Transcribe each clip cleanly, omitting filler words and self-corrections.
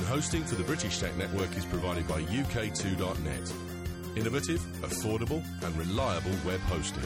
hosting for the British Tech Network is provided by UK2.net. Innovative, affordable and reliable web hosting.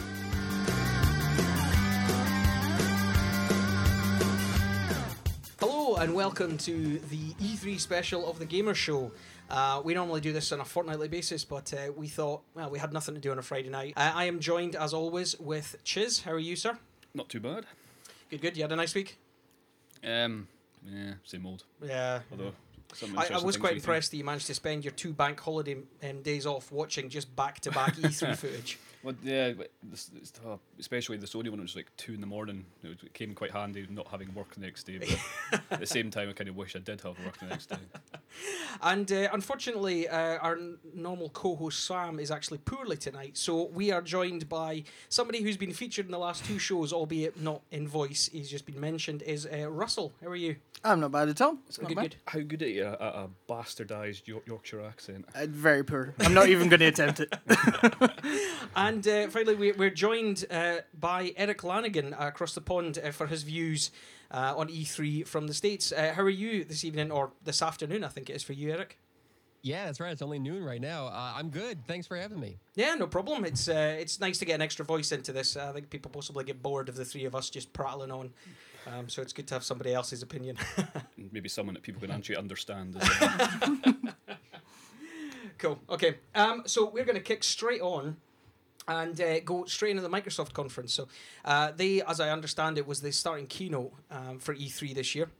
Hello and welcome to the E3 special of the Gamer Show. We normally do this on a fortnightly basis, but we thought, well, we had nothing to do on a Friday night. I am joined, as always, with Chiz. How are you, sir? Not too bad. Good. You had a nice week? Yeah, same old. Yeah. Although, I was quite impressed that you managed to spend your 2 bank holiday days off watching just back-to-back E3 footage. Well, yeah, especially the Sony one, it was like 2 a.m. It came quite handy not having work the next day, but at the same time I kind of wish I did have work the next day. And unfortunately, our normal co-host Sam is actually poorly tonight, so we are joined by somebody who's been featured in the last 2 shows, albeit not in voice. He's just been mentioned, is Russell. How are you? I'm not bad at all. Good. How good are you at a bastardised Yorkshire accent? Very poor. I'm not even going to attempt it. And finally, we're joined by Eric Lanigan across the pond for his views on E3 from the States. How are you this evening, or this afternoon, I think it is for you, Eric? Yeah, that's right. It's only noon right now. I'm good. Thanks for having me. Yeah, no problem. It's nice to get an extra voice into this. I think people possibly get bored of the three of us just prattling on. So it's good to have somebody else's opinion. Maybe someone that people can actually understand as well. Cool. Okay. So we're going to kick straight on and go straight into the Microsoft conference. So they, as I understand it, was the starting keynote for E3 this year.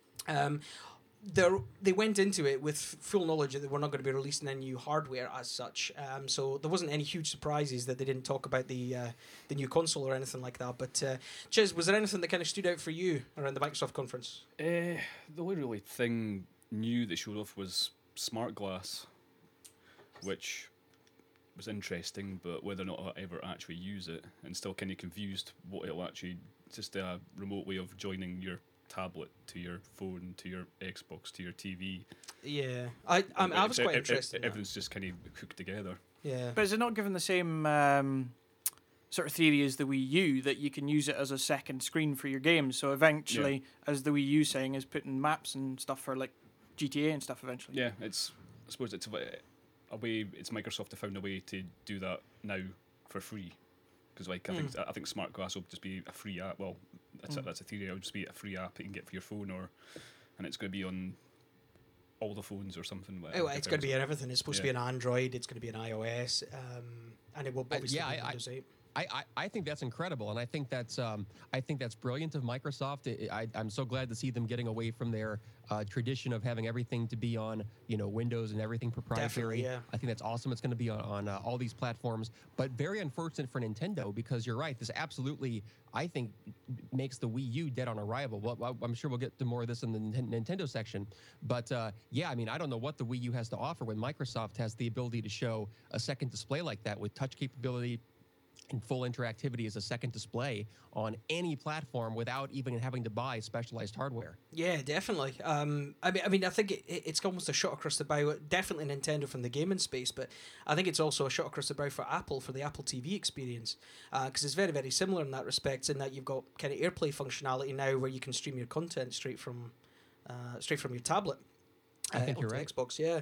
They went into it with full knowledge that they were not going to be releasing any new hardware as such. So there wasn't any huge surprises that they didn't talk about the new console or anything like that. But Chiz, was there anything that kind of stood out for you around the Microsoft conference? The only really thing new they showed off was Smart Glass, which was interesting, but whether or not I'll ever actually use it, and still kind of confused what it'll actually, just a remote way of joining your tablet to your phone, to your Xbox, to your TV. Yeah, I was quite interested. Everything's just kind of hooked together. Yeah, But is it not given the same sort of theory as the Wii U, that you can use it as a second screen for your games? So eventually, as the Wii U saying, is putting maps and stuff for like GTA and stuff eventually. Yeah, I suppose it's a way. It's Microsoft have found a way to do that now for free. Because I think Smart Glass will just be a free app. Well, that's a theory. It'll just be a free app you can get for your phone, and it's going to be on all the phones or something. It's going to be on everything. It's supposed to be on Android. It's going to be on iOS, and it will obviously be Windows 8. I think that's incredible, and I think that's brilliant of Microsoft. I'm so glad to see them getting away from their tradition of having everything to be on Windows and everything proprietary. Definitely, yeah. I think that's awesome. It's going to be on all these platforms, but very unfortunate for Nintendo, because you're right. This absolutely, I think, makes the Wii U dead on arrival. Well, I'm sure we'll get to more of this in the Nintendo section, but I don't know what the Wii U has to offer when Microsoft has the ability to show a second display like that with touch capability and full interactivity as a second display on any platform without even having to buy specialized hardware. Yeah, definitely. I mean, I think it's almost a shot across the bow. Definitely Nintendo from the gaming space, but I think it's also a shot across the bow for Apple, for the Apple TV experience, because it's very, very similar in that respect. In that you've got kind of AirPlay functionality now, where you can stream your content straight from your tablet. I think you're right. Xbox, yeah.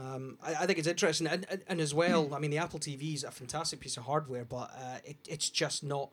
I think it's interesting, and as well, I mean, the Apple TV is a fantastic piece of hardware, but it's just not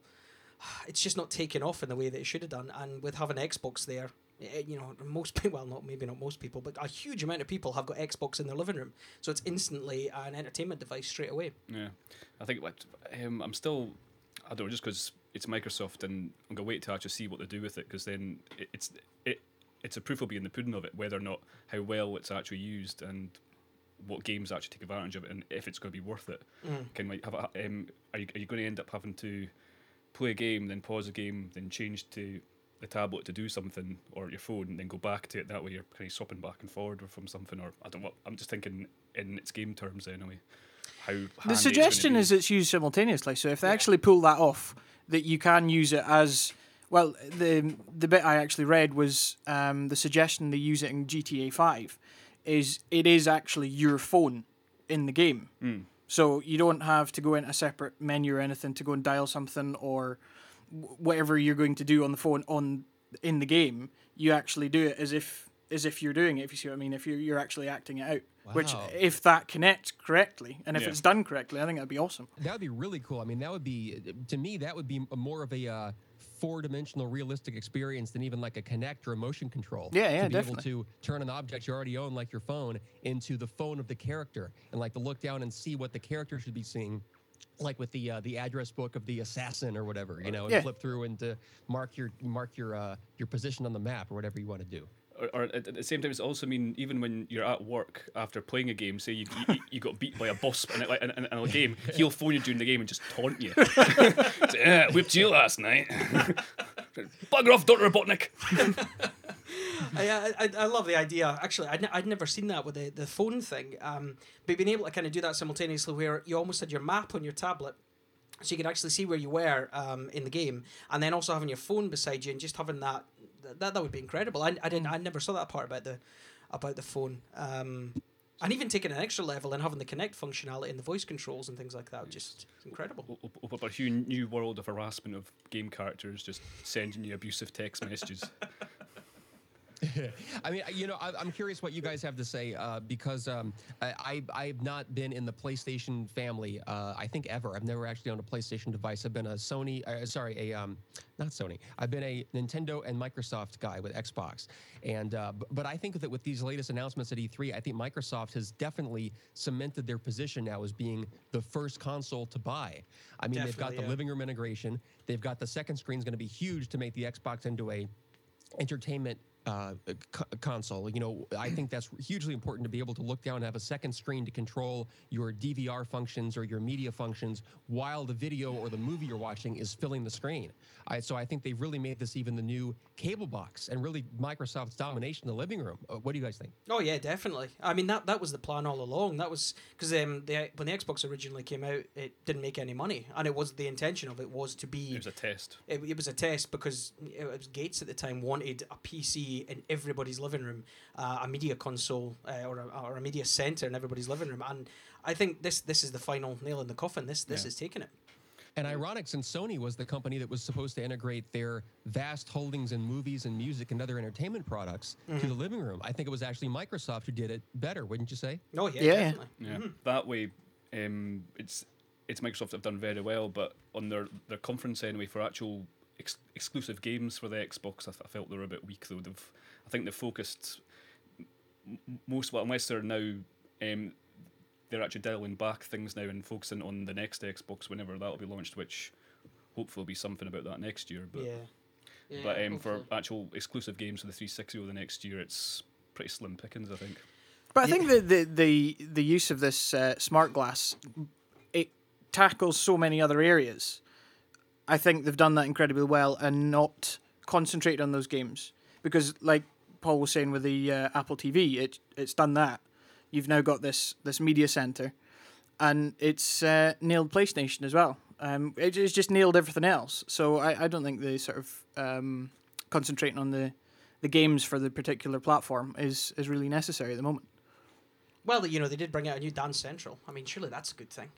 taken off in the way that it should have done. And with having Xbox there, most people, well, maybe not most people, but a huge amount of people have got Xbox in their living room, so it's instantly an entertainment device straight away. Yeah, I think I'm still, I don't know, just because it's Microsoft, and I'm gonna wait to actually see what they do with it, because then it's a proof will be in the pudding of it, whether or not how well it's actually used and what games actually take advantage of it, and if it's going to be worth it. Can we have are you going to end up having to play a game, then pause a game, then change to the tablet to do something, or your phone, and then go back to it? That way you're kind of swapping back and forward from something, or I don't know. I'm just thinking in its game terms anyway. The suggestion is it's used simultaneously, so if they actually pull that off, that you can use it as... Well, the bit I actually read was the suggestion they use it in GTA 5 is it is actually your phone in the game. So you don't have to go in a separate menu or anything to go and dial something or whatever you're going to do on the phone in the game. You actually do it as if as if you're doing it, if you see what I mean, if you're actually acting it out. Which, Wow. if that connects correctly, and if Yeah. it's done correctly, I think that'd be awesome. That would be really cool. I mean, that would be, to me, that would be more of a four-dimensional realistic experience than even like a Kinect or a motion control. Yeah, to be definitely. able to turn an object you already own, like your phone, into the phone of the character, and like to look down and see what the character should be seeing. Like with the address book of the assassin or whatever, and Yeah. flip through and to mark your position on the map or whatever you want to do. Or at the same time, it's also mean even when you're at work after playing a game, say you got beat by a boss in a game, he'll phone you during the game and just taunt you. Say, yeah, whipped you last night. Bugger off, Dr. Robotnik. I love the idea. Actually, I'd never seen that with the phone thing. But being able to kind of do that simultaneously, where you almost had your map on your tablet, so you could actually see where you were in the game, and then also having your phone beside you and just having that would be incredible. I never saw that part about the phone. And even taking an extra level and having the Kinect functionality and the voice controls and things like that, just incredible. Open up a huge new world of harassment of game characters just sending you abusive text messages. I mean, I'm curious what you guys have to say because I've not been in the PlayStation family. I think ever. I've never actually owned a PlayStation device. I've been a Sony. Not Sony. I've been a Nintendo and Microsoft guy with Xbox. And but I think that with these latest announcements at E3, I think Microsoft has definitely cemented their position now as being the first console to buy. I mean, they've got Definitely, the yeah. living room integration. They've got the second screen's going to be huge to make the Xbox into a entertainment console. I think that's hugely important to be able to look down and have a second screen to control your DVR functions or your media functions while the video or the movie you're watching is filling the screen. So I think they've really made this even the new cable box and really Microsoft's domination in the living room. What do you guys think? Oh yeah, definitely. I mean that was the plan all along. That was because when the Xbox originally came out, it didn't make any money, and it was the intention of it was to be. It was a test. It was a test because it was Gates at the time wanted a PC in everybody's living room, a media console or a media center in everybody's living room, and I think this is the final nail in the coffin. This is taking it. And ironic, since Sony was the company that was supposed to integrate their vast holdings in movies and music and other entertainment products to the living room, I think it was actually Microsoft who did it better, wouldn't you say? Oh yeah, Yeah. definitely. Yeah, that way, it's Microsoft have done very well, but on their conference anyway for actual exclusive games for the Xbox, I felt they were a bit weak though. I think they've focused most, unless they're now. They're actually dialing back things now and focusing on the next Xbox whenever that'll be launched, which hopefully will be something about that next year. But Yeah. but for hopefully. actual exclusive games for the 360 over the next year, it's pretty slim pickings, I think. But I think that the use of this smart glass, it tackles so many other areas. I think they've done that incredibly well and not concentrated on those games. Because like Paul was saying with the Apple TV, it's done that. You've now got this media center, and it's nailed PlayStation as well. It's just nailed everything else. So I don't think the sort of concentrating on the games for the particular platform is really necessary at the moment. Well, they did bring out a new Dance Central. I mean, surely that's a good thing.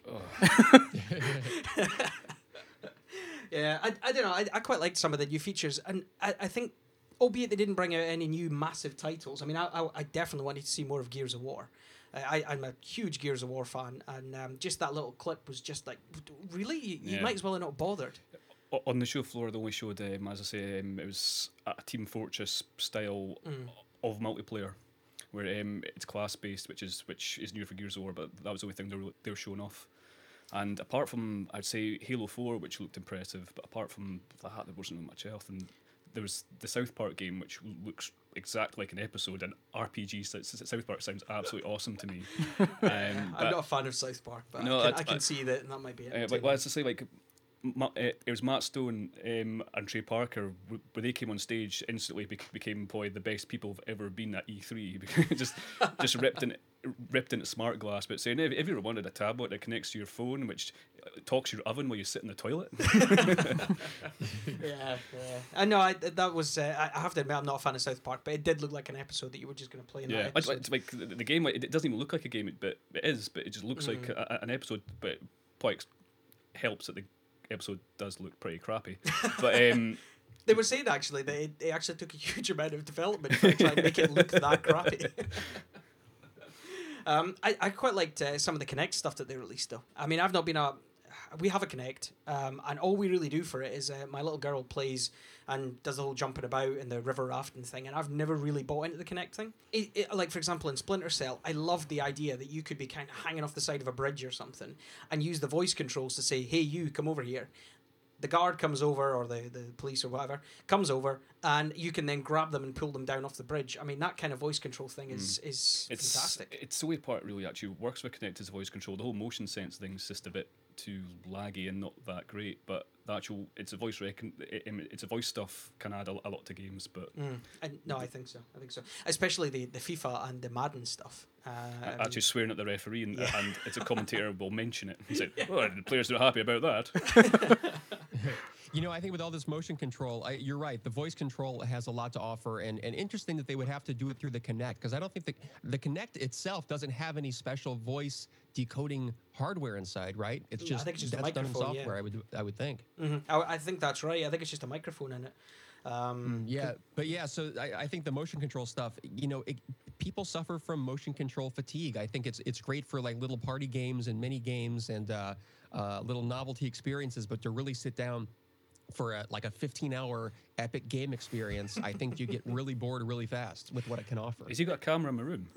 Yeah, I don't know. I quite liked some of the new features, and I think, albeit they didn't bring out any new massive titles. I mean, I definitely wanted to see more of Gears of War. I'm a huge Gears of War fan, and just that little clip was just like, really? You might as well have not bothered. On the show floor, they only showed, as I say, it was a Team Fortress style of multiplayer, where it's class based, which is new for Gears of War, but that was the only thing they were showing off. And apart from, I'd say Halo 4, which looked impressive, but apart from that, there wasn't much else. And there was the South Park game, which looks exactly like an episode, and RPG. South Park sounds absolutely awesome to me. I'm not a fan of South Park, but No, I can see that might be it. But as I say, like, it was Matt Stone and Trey Parker, when they came on stage, instantly became probably the best people have ever been at E3. just ripped into smart glass, but saying, if you ever wanted a tablet that connects to your phone, which talks to your oven while you sit in the toilet. Yeah. I know. That was. I have to admit, I'm not a fan of South Park, but it did look like an episode that you were just going to play in that episode. It's like the game. It doesn't even look like a game, but it is. But it just looks like an episode. But probably helps that the episode does look pretty crappy. But They were saying actually that it actually took a huge amount of development to try and make it look that crappy. I quite liked some of the Kinect stuff that they released though. I mean, I've not been we have a Kinect, and all we really do for it is my little girl plays and does the whole jumping about and the river rafting thing, and I've never really bought into the Kinect thing. Like, for example, in Splinter Cell, I loved the idea that you could be kind of hanging off the side of a bridge or something and use the voice controls to say, hey, you, come over here. The guard comes over, or the police or whatever, comes over, and you can then grab them and pull them down off the bridge. I mean, that kind of voice control thing is fantastic. It's the way part really actually works with Kinect is voice control. The whole motion sense thing's just a bit too laggy and not that great, but the actual it's a voice stuff can add a lot to games. But I think so. Especially the FIFA and the Madden stuff. Actually swearing at the referee and it's a commentator will mention it. He said, "Well, the players are not happy about that." You know, I think with all this motion control, you're right. The voice control has a lot to offer, and interesting that they would have to do it through the Kinect, because I don't think the Kinect itself doesn't have any special voice decoding hardware inside, right? It's just, I think it's just that's a microphone, done in software. I would think. Mm-hmm. I think that's right. I think it's just a microphone in it. So I think the motion control stuff, you know, people suffer from motion control fatigue. I think it's great for like little party games and mini games and little novelty experiences, but to really sit down for a 15-hour epic game experience, I think you get really bored really fast with what it can offer. Has he got a camera in my room?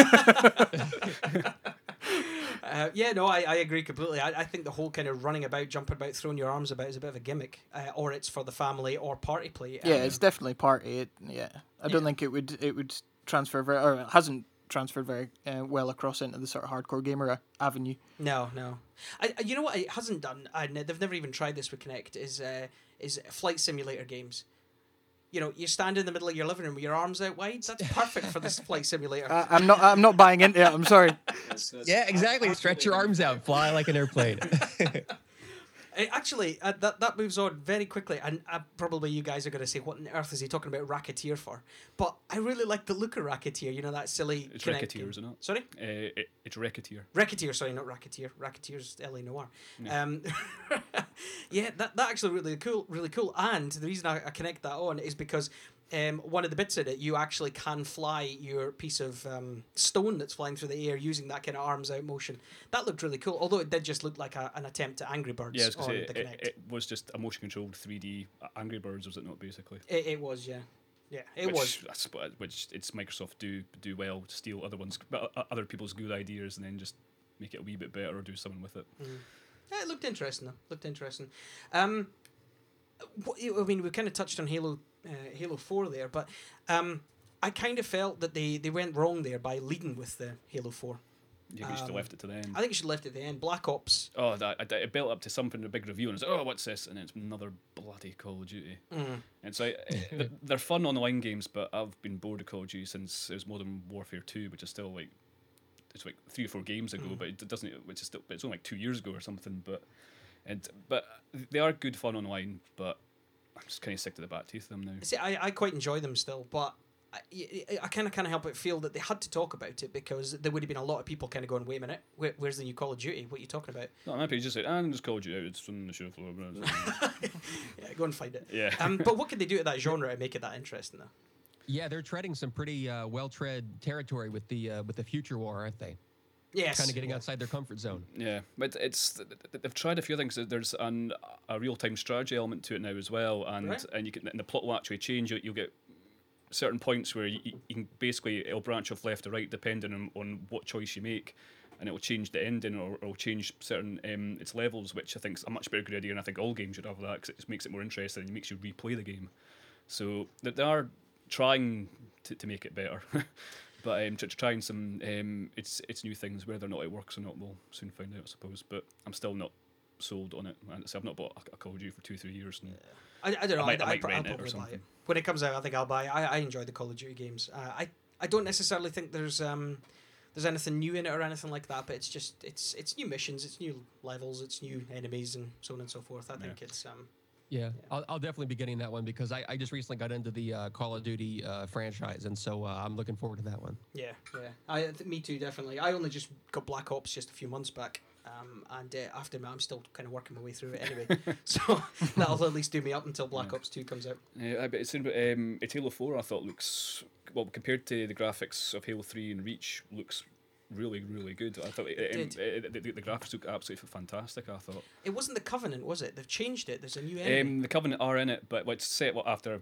I agree completely. I think the whole kind of running about, jumping about, throwing your arms about is a bit of a gimmick, or it's for the family or party play. Yeah, it's definitely party. I don't think it would transfer very, or it hasn't transferred very well across into the sort of hardcore gamer avenue. No. You know what it hasn't done, and they've never even tried this with Kinect, is flight simulator games. You know, you stand in the middle of your living room with your arms out wide. That's perfect for this flight simulator. I'm not buying into it. I'm sorry. Yeah, exactly. Stretch your arms out, fly like an airplane. Actually, that moves on very quickly, and probably you guys are going to say, what on earth is he talking about Racketeer for? But I really like the look of Racketeer, you know, that silly... It's Racketeer, isn't it? Sorry? It's Racketeer. Racketeer, sorry, not Racketeer. Racketeer's L.A. Noire. No. That actually really cool. And the reason I connect that on is because... one of the bits in it, you actually can fly your piece of stone that's flying through the air using that kind of arms out motion. That looked really cool, although it did just look like an attempt at Angry Birds on the Kinect. It was just a motion controlled 3D Angry Birds, was it not, basically? It was, yeah. Yeah, it was. Which it's Microsoft do well to steal other people's good ideas and then just make it a wee bit better or do something with it. Yeah, it looked interesting though. I mean, we kind of touched on Halo 4 there, but I kind of felt that they went wrong there by leading with the Halo 4. Yeah, you should have left it to the end. I think you should have left it at the end. Black Ops. Oh, it built up to something, a big review, and it's what's this? And it's another bloody Call of Duty. And so they're fun online games, but I've been bored of Call of Duty since it was Modern Warfare 2, which is still it's 3 or 4 games ago, but it doesn't. It's only 2 years ago or something. But they are good fun online, but I'm just kind of sick to the back teeth of them now. See, I quite enjoy them still, but I kind of help it feel that they had to talk about it because there would have been a lot of people kind of going, wait a minute, where's the new Call of Duty? What are you talking about? No, I'm happy to just say, just Call of Duty, it's from the show floor. Yeah, go and find it. Yeah. But what can they do to that genre to make it that interesting, though? Yeah, they're treading some pretty well-tread territory with the future war, aren't they? Yes. Kind of getting outside their comfort zone. Yeah, but they've tried a few things. There's a real-time strategy element to it now as well, and you can, and the plot will actually change. You'll get certain points where you can basically, it'll branch off left to right depending on what choice you make, and it will change the ending or it'll change certain its levels, which I think is a much better good idea, and I think all games should have that because it just makes it more interesting and it makes you replay the game. So they are trying to make it better. But trying some it's new things. Whether or not it works or not, we'll soon find out, I suppose. But I'm still not sold on it. I've not bought a Call of Duty for 2-3 years. And I don't know. I might I'll rent it or probably buy something. it. When it comes out, I think I'll buy it. I enjoy the Call of Duty games. I don't necessarily think there's anything new in it or anything like that, but it's just it's new missions, it's new levels, it's new enemies, and so on and so forth. I think it's Yeah, I'll definitely be getting that one because I just recently got into the Call of Duty franchise, and so I'm looking forward to that one. Yeah. Me too, definitely. I only just got Black Ops just a few months back. And after that, I'm still kind of working my way through it anyway. So that'll at least do me up until Black Ops 2 comes out. Yeah, but it's Halo 4. I thought looks well compared to the graphics of Halo 3 and Reach. Looks really, really good. I thought the graphics look absolutely fantastic. I thought it wasn't the Covenant, was it? They've changed it. There's a new enemy. The Covenant are in it, but it's set after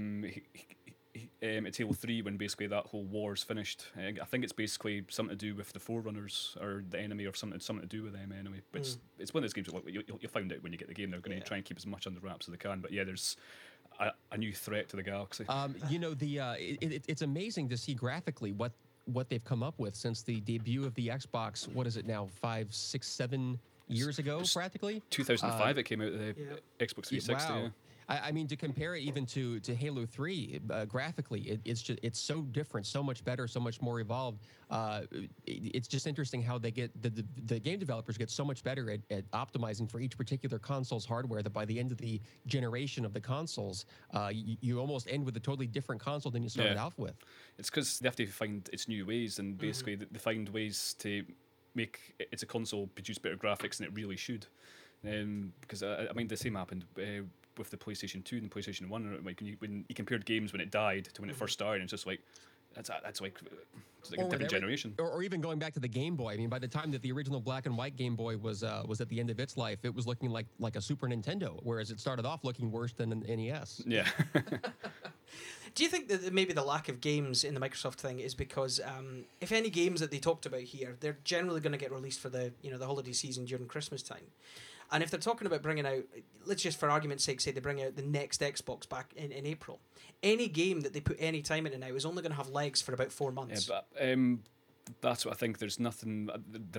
it's Halo 3 when basically that whole war's finished. I think it's basically something to do with the Forerunners or the enemy or something to do with them anyway. But it's one of those games that you'll find out when you get the game. They're going to try and keep as much under wraps as they can. But yeah, there's a new threat to the galaxy. It's amazing to see graphically what they've come up with since the debut of the Xbox. What is it now? 5, 6, 7 years ago, practically. 2005 it came out. The Xbox 360. Wow. Yeah. I mean, to compare it even to Halo 3 graphically, it's so different, so much better, so much more evolved. It's just interesting how they get the game developers get so much better at optimizing for each particular console's hardware that by the end of the generation of the consoles, you almost end with a totally different console than you started off with. It's because they have to find its new ways, and basically they find ways to make its a console produce better graphics than it really should. Because I mean, the same happened with the PlayStation 2 and the PlayStation 1. Like when you compared games when it died to when it first started, it's just like that's like a different generation. Or even going back to the Game Boy. I mean, by the time that the original black and white Game Boy was at the end of its life, it was looking like a Super Nintendo, whereas it started off looking worse than an NES. Yeah. Do you think that maybe the lack of games in the Microsoft thing is because if any games that they talked about here, they're generally going to get released for the holiday season during Christmas time? And if they're talking about bringing out, let's just for argument's sake say they bring out the next Xbox back in April, any game that they put any time into now is only going to have legs for about 4 months. Yeah, but that's what I think. There's nothing.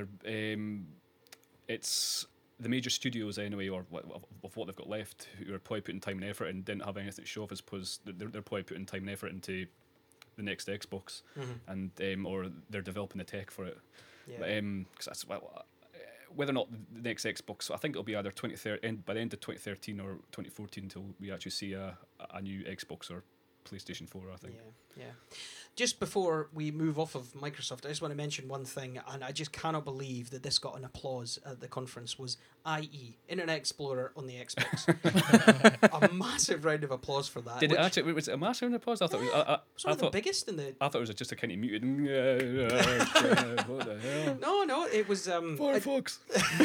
It's the major studios anyway, or of what they've got left, who are probably putting time and effort and didn't have anything to show off, as opposed they're probably putting time and effort into the next Xbox, and or they're developing the tech for it. Yeah. Because that's whether or not the next Xbox, I think it'll be either by the end of 2013 or 2014 until we actually see a new Xbox or PlayStation 4, I think. Yeah. Just before we move off of Microsoft, I just want to mention one thing, and I just cannot believe that this got an applause at the conference, was IE, Internet Explorer on the Xbox. A massive round of applause for that. Was it a massive round of applause? I thought it was one of the biggest in the... I thought it was just a kind of muted... what the hell? No, it was... Firefox.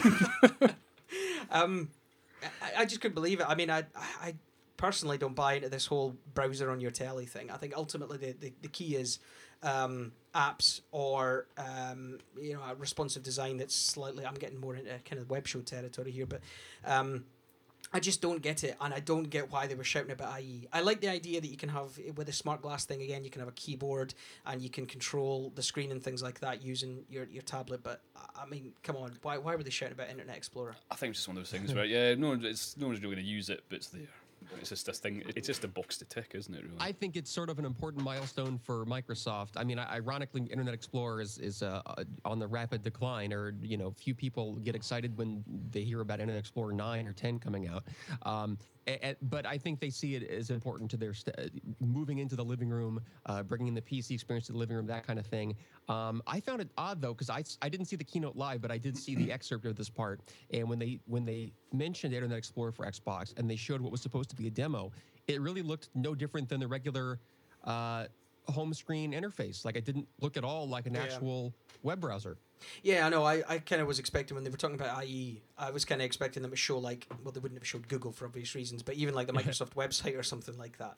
I just couldn't believe it. I mean, I personally don't buy into this whole browser on your telly thing. I think ultimately the key is apps or a responsive design that's slightly... I'm getting more into kind of web show territory here, but I just don't get it, and I don't get why they were shouting about IE. I like the idea that you can have, with the smart glass thing again, you can have a keyboard and you can control the screen and things like that using your tablet, but I mean, come on, why were they shouting about Internet Explorer? I think it's just one of those things where, no one's really going to use it, but it's there. It's just this thing. It's just a box to tick, isn't it? Really. I think it's sort of an important milestone for Microsoft. I mean, ironically, Internet Explorer is on the rapid decline, or few people get excited when they hear about Internet Explorer 9 or 10 coming out. But I think they see it as important to their moving into the living room, bringing the PC experience to the living room, that kind of thing. I found it odd though, because I didn't see the keynote live, but I did see the excerpt of this part. And when they mentioned Internet Explorer for Xbox and they showed what was supposed to be a demo, it really looked no different than the regular home screen interface. Like, it didn't look at all like an actual web browser. Yeah, I know. I kind of was expecting, when they were talking about IE, I was kind of expecting them to show, like, well, they wouldn't have showed Google for obvious reasons, but even like the Microsoft website or something like that.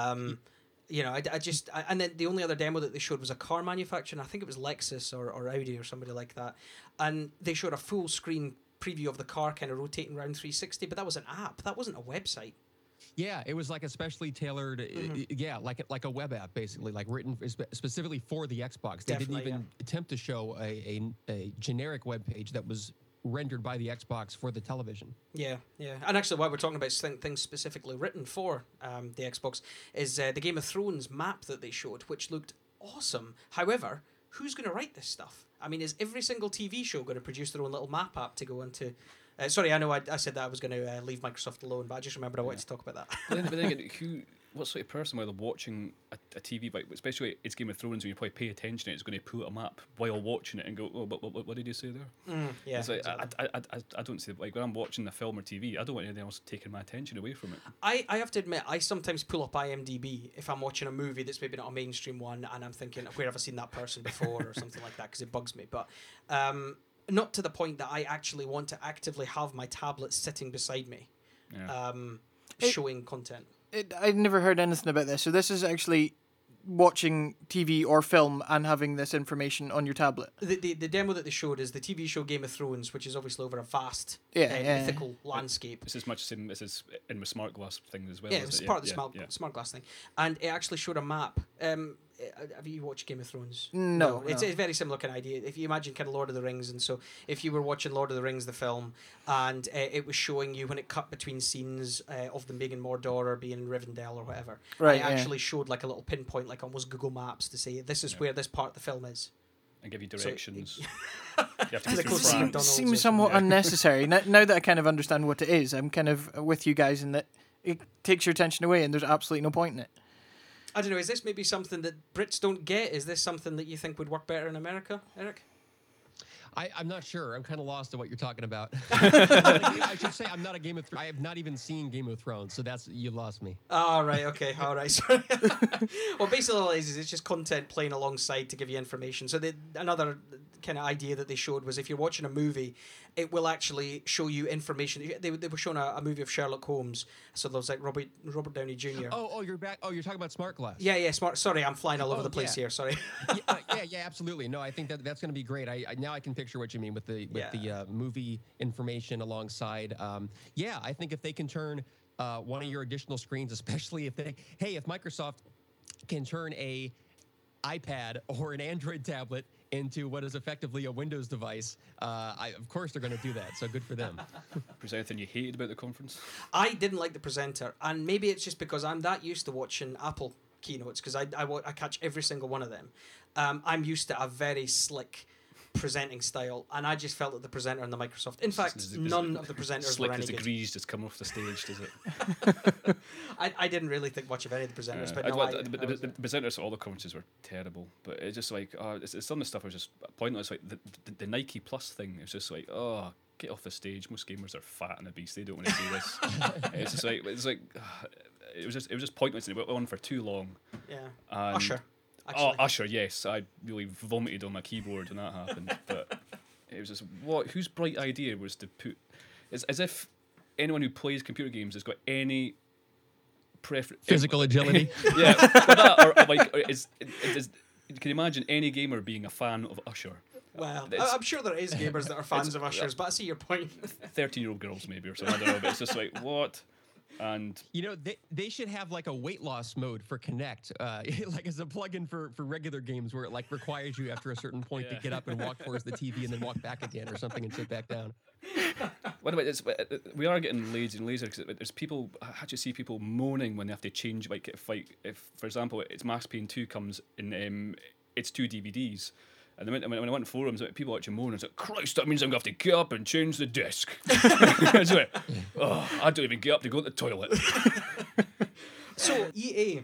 And then the only other demo that they showed was a car manufacturer, and I think it was Lexus or Audi or somebody like that. And they showed a full screen preview of the car kind of rotating around 360, but that was an app. That wasn't a website. Yeah, it was like a specially tailored, like a web app, basically, like written specifically for the Xbox. They didn't even attempt to show a generic web page that was rendered by the Xbox for the television. Yeah. And actually, while we're talking about things specifically written for the Xbox, is the Game of Thrones map that they showed, which looked awesome. However, who's going to write this stuff? I mean, is every single TV show going to produce their own little map app to go into... sorry, I know I said that I was going to leave Microsoft alone, but I just remembered I wanted to talk about that. But then again, what sort of person, while they're watching a TV, like, especially it's Game of Thrones, when you probably pay attention to it, it's going to pull up a map while watching it and go, oh, but what did you say there? Yeah, It's like, exactly. I don't see, like, when I'm watching a film or TV, I don't want anything else taking my attention away from it. I have to admit, I sometimes pull up IMDb if I'm watching a movie that's maybe not a mainstream one, and I'm thinking, where have I seen that person before, or something like that, because it bugs me. But not to the point that I actually want to actively have my tablet sitting beside me, Yeah. showing content. I'd never heard anything about this. So this is actually watching TV or film and having this information on your tablet. The demo that they showed is the TV show Game of Thrones, which is obviously over a vast mythical landscape. It's as much same as is in the smart glass thing as well. Yeah, it was part of the yeah. smart glass thing, and it actually showed a map. Have you watched Game of Thrones? No. It's a very similar kind of idea. If you imagine kind of Lord of the Rings, and so if you were watching Lord of the Rings, the film, and it was showing you when it cut between scenes of them being in Mordor or being in Rivendell or whatever, Right, it actually showed like a little pinpoint, like almost Google Maps, to say this is where this part of the film is. And give you directions. So, you have to go As through close as France. McDonald's Seems or somewhat something. unnecessary. Now that I kind of understand what it is, I'm kind of with you guys in that it takes your attention away and there's absolutely no point in it. I don't know, is this maybe something that Brits don't get? Is this something that you think would work better in America, Eric? I'm not sure. I'm kind of lost at what you're talking about. I should say I'm not a Game of Thrones. I have not even seen Game of Thrones, so you lost me. All right, okay, all right, sorry. Well, basically all it is it's just content playing alongside to give you information. So another kind of idea that they showed was if you're watching a movie, it will actually show you information. They were showing a movie of Sherlock Holmes, so there was like Robert Downey Jr. Oh, you're back. Oh, you're talking about Smart Glass. Yeah, smart. Sorry, I'm flying all over Oh, the place yeah. here, sorry. yeah, absolutely. No, I think that's going to be great. I now I can picture what you mean with the movie information alongside. Yeah, I think if they can turn one of your additional screens, especially if Microsoft can turn a iPad or an Android tablet into what is effectively a Windows device, of course they're going to do that. So good for them. Was there anything you hated about the conference? I didn't like the presenter, and maybe it's just because I'm that used to watching Apple keynotes, because I catch every single one of them. I'm used to a very slick presenting style, and I just felt that the presenter and the Microsoft, in fact, none of the presenters Slick were any as the good. grease just come off the stage, does it? I didn't really think much of any of the presenters, but I- no, well, I the presenters at all the conferences were terrible, but it's just like some of the stuff was just pointless. Like the Nike Plus thing, it was just like, oh, get off the stage. Most gamers are fat and obese; they don't want to see this. It's it was just pointless, and it went on for too long. yeah. And- Usher. Oh, Actually. Usher, yes, I really vomited on my keyboard when that happened. But it was just whose bright idea was to put? It's as if anyone who plays computer games has got any preference. Physical agility. Yeah, or that, or like, can you imagine any gamer being a fan of Usher? Well, It's- I'm sure there is gamers that are fans of Ushers, but I see your point. 13-year-old girls maybe or something. I don't know, but it's just like what? And You know, they should have like a weight loss mode for Kinect, like as a plug-in for regular games where it like requires you after a certain point to get up and walk towards the TV and then walk back again or something and sit back down. what about this? We are getting lazy and lazier because there's people. I actually see people moaning when they have to change. Like if for example, it's Max Payne 2 comes in, it's 2 DVDs. And when I went on forums, people actually moaning. It's like, Christ, that means I'm going to have to get up and change the disc. It's like, oh, I don't even get up to go to the toilet. So, EA.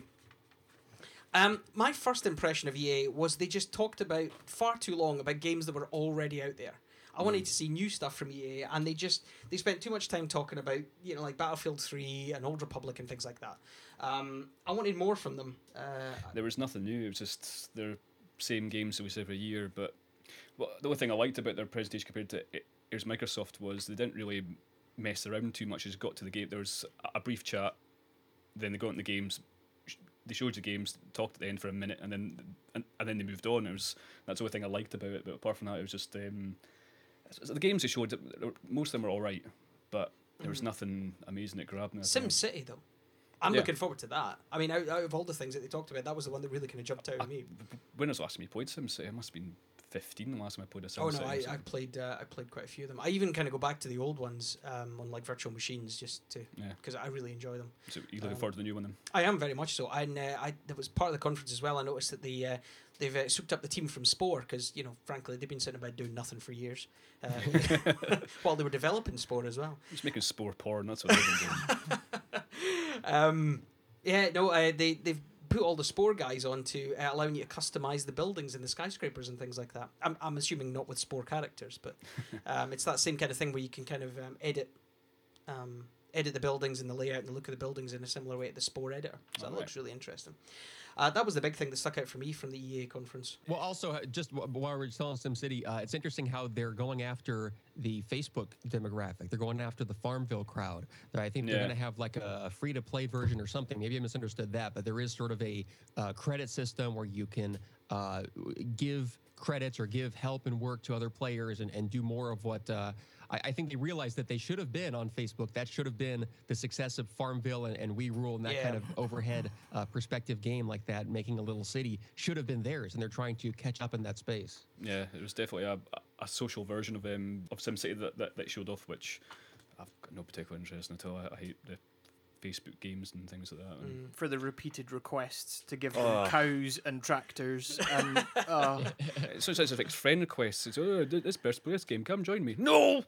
My first impression of EA was they just talked about far too long about games that were already out there. I wanted to see new stuff from EA, and they spent too much time talking about, like Battlefield 3 and Old Republic and things like that. I wanted more from them. There was nothing new. It was just their same games that we see every year. But the only thing I liked about their presentation compared to Here's Microsoft was they didn't really mess around too much as it got to the game. There was a brief chat, then they got into the games. They showed you the games, talked at the end for a minute, and then they moved on. That's the only thing I liked about it. But apart from that, it was just the games they showed. Most of them were all right, but there was nothing amazing that grabbed me. SimCity, though. I'm Yeah. looking forward to that. I mean, out of all the things that they talked about, that was the one that really kind of jumped out at me. When was the last time you played SimCity? It must have been 15 the last time I played a SimCity. Oh no, I played quite a few of them. I even kind of go back to the old ones on like virtual machines just to because I really enjoy them. So you looking forward to the new one then? I am very much so. And that was part of the conference as well. I noticed that they've souped up the team from Spore because frankly they've been sitting about doing nothing for years while they were developing Spore as well. Just making spore porn. That's what they've been doing. Yeah, no, they've put all the Spore guys onto allowing you to customize the buildings and the skyscrapers and things like that. I'm assuming not with Spore characters, but it's that same kind of thing where you can kind of edit the buildings and the layout and the look of the buildings in a similar way to the Spore editor. So that looks really interesting. That was the big thing that stuck out for me from the EA conference. Well, also, just while we're still on SimCity, it's interesting how they're going after the Facebook demographic. They're going after the Farmville crowd. I think they're going to have like a free-to-play version or something. Maybe I misunderstood that, but there is sort of a credit system where you can give credits or give help and work to other players and do more of what... I think they realized that they should have been on Facebook. That should have been the success of Farmville and We Rule and that kind of overhead perspective game like that, making a little city, should have been theirs, and they're trying to catch up in that space. Yeah, it was definitely a social version of SimCity that showed off, which I've got no particular interest in at all. I hate the Facebook games and things like that. For the repeated requests to give them cows and tractors and it's like friend requests. It's this person play this game. Come join me. No.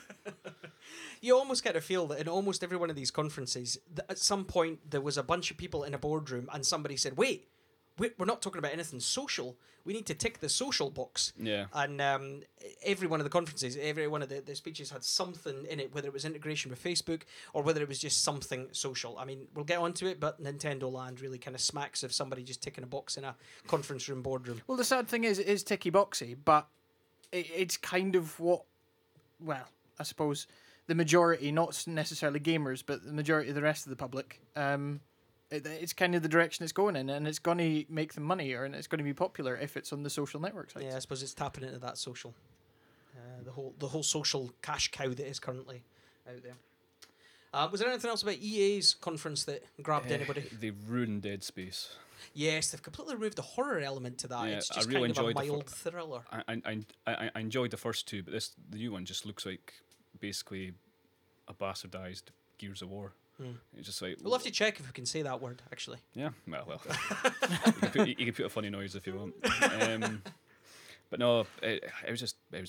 You almost get a feel that in almost every one of these conferences, at some point there was a bunch of people in a boardroom and somebody said, "Wait, we're not talking about anything social. We need to tick the social box." Yeah. And every one of the conferences, every one of the speeches had something in it, whether it was integration with Facebook or whether it was just something social. I mean, we'll get onto it, but Nintendo Land really kind of smacks of somebody just ticking a box in a conference room boardroom. Well, the sad thing is, it is ticky boxy, but it's kind of what, well, I suppose the majority, not necessarily gamers, but the majority of the rest of the public, it's kind of the direction it's going in, and it's going to make them money, and it's going to be popular if it's on the social network sites. Yeah, I suppose it's tapping into that social, the whole social cash cow that is currently out there. Was there anything else about EA's conference that grabbed anybody? They ruined Dead Space. Yes, they've completely removed the horror element to that. Yeah, it's just I really kind of a enjoyed mild thriller. I enjoyed the first two, but the new one just looks like basically a bastardized Gears of War. It's just like, we'll have to check if we can say that word, actually. Yeah, well. you can put a funny noise if you want. But no, it was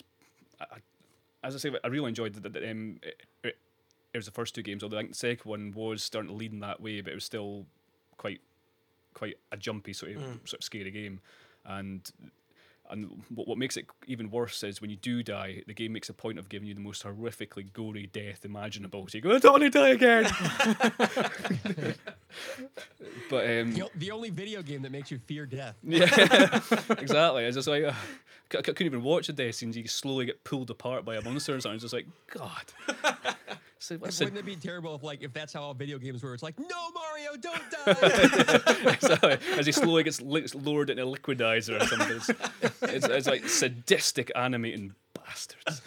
as I say, I really enjoyed it was the first two games, although I think the second one was starting to lead in that way, but it was still quite a jumpy sort of scary game. And what makes it even worse is when you do die, the game makes a point of giving you the most horrifically gory death imaginable. So you go, I don't want to die again. But the only video game that makes you fear death. Yeah, exactly. It's just like I couldn't even watch the death scenes. You slowly get pulled apart by a monster or something. It's just like, God. So wouldn't it be terrible if that's how all video games were? It's like, no, Mario, don't die. Exactly. As he slowly gets lowered into a liquidizer or something. It's like sadistic animating bastards.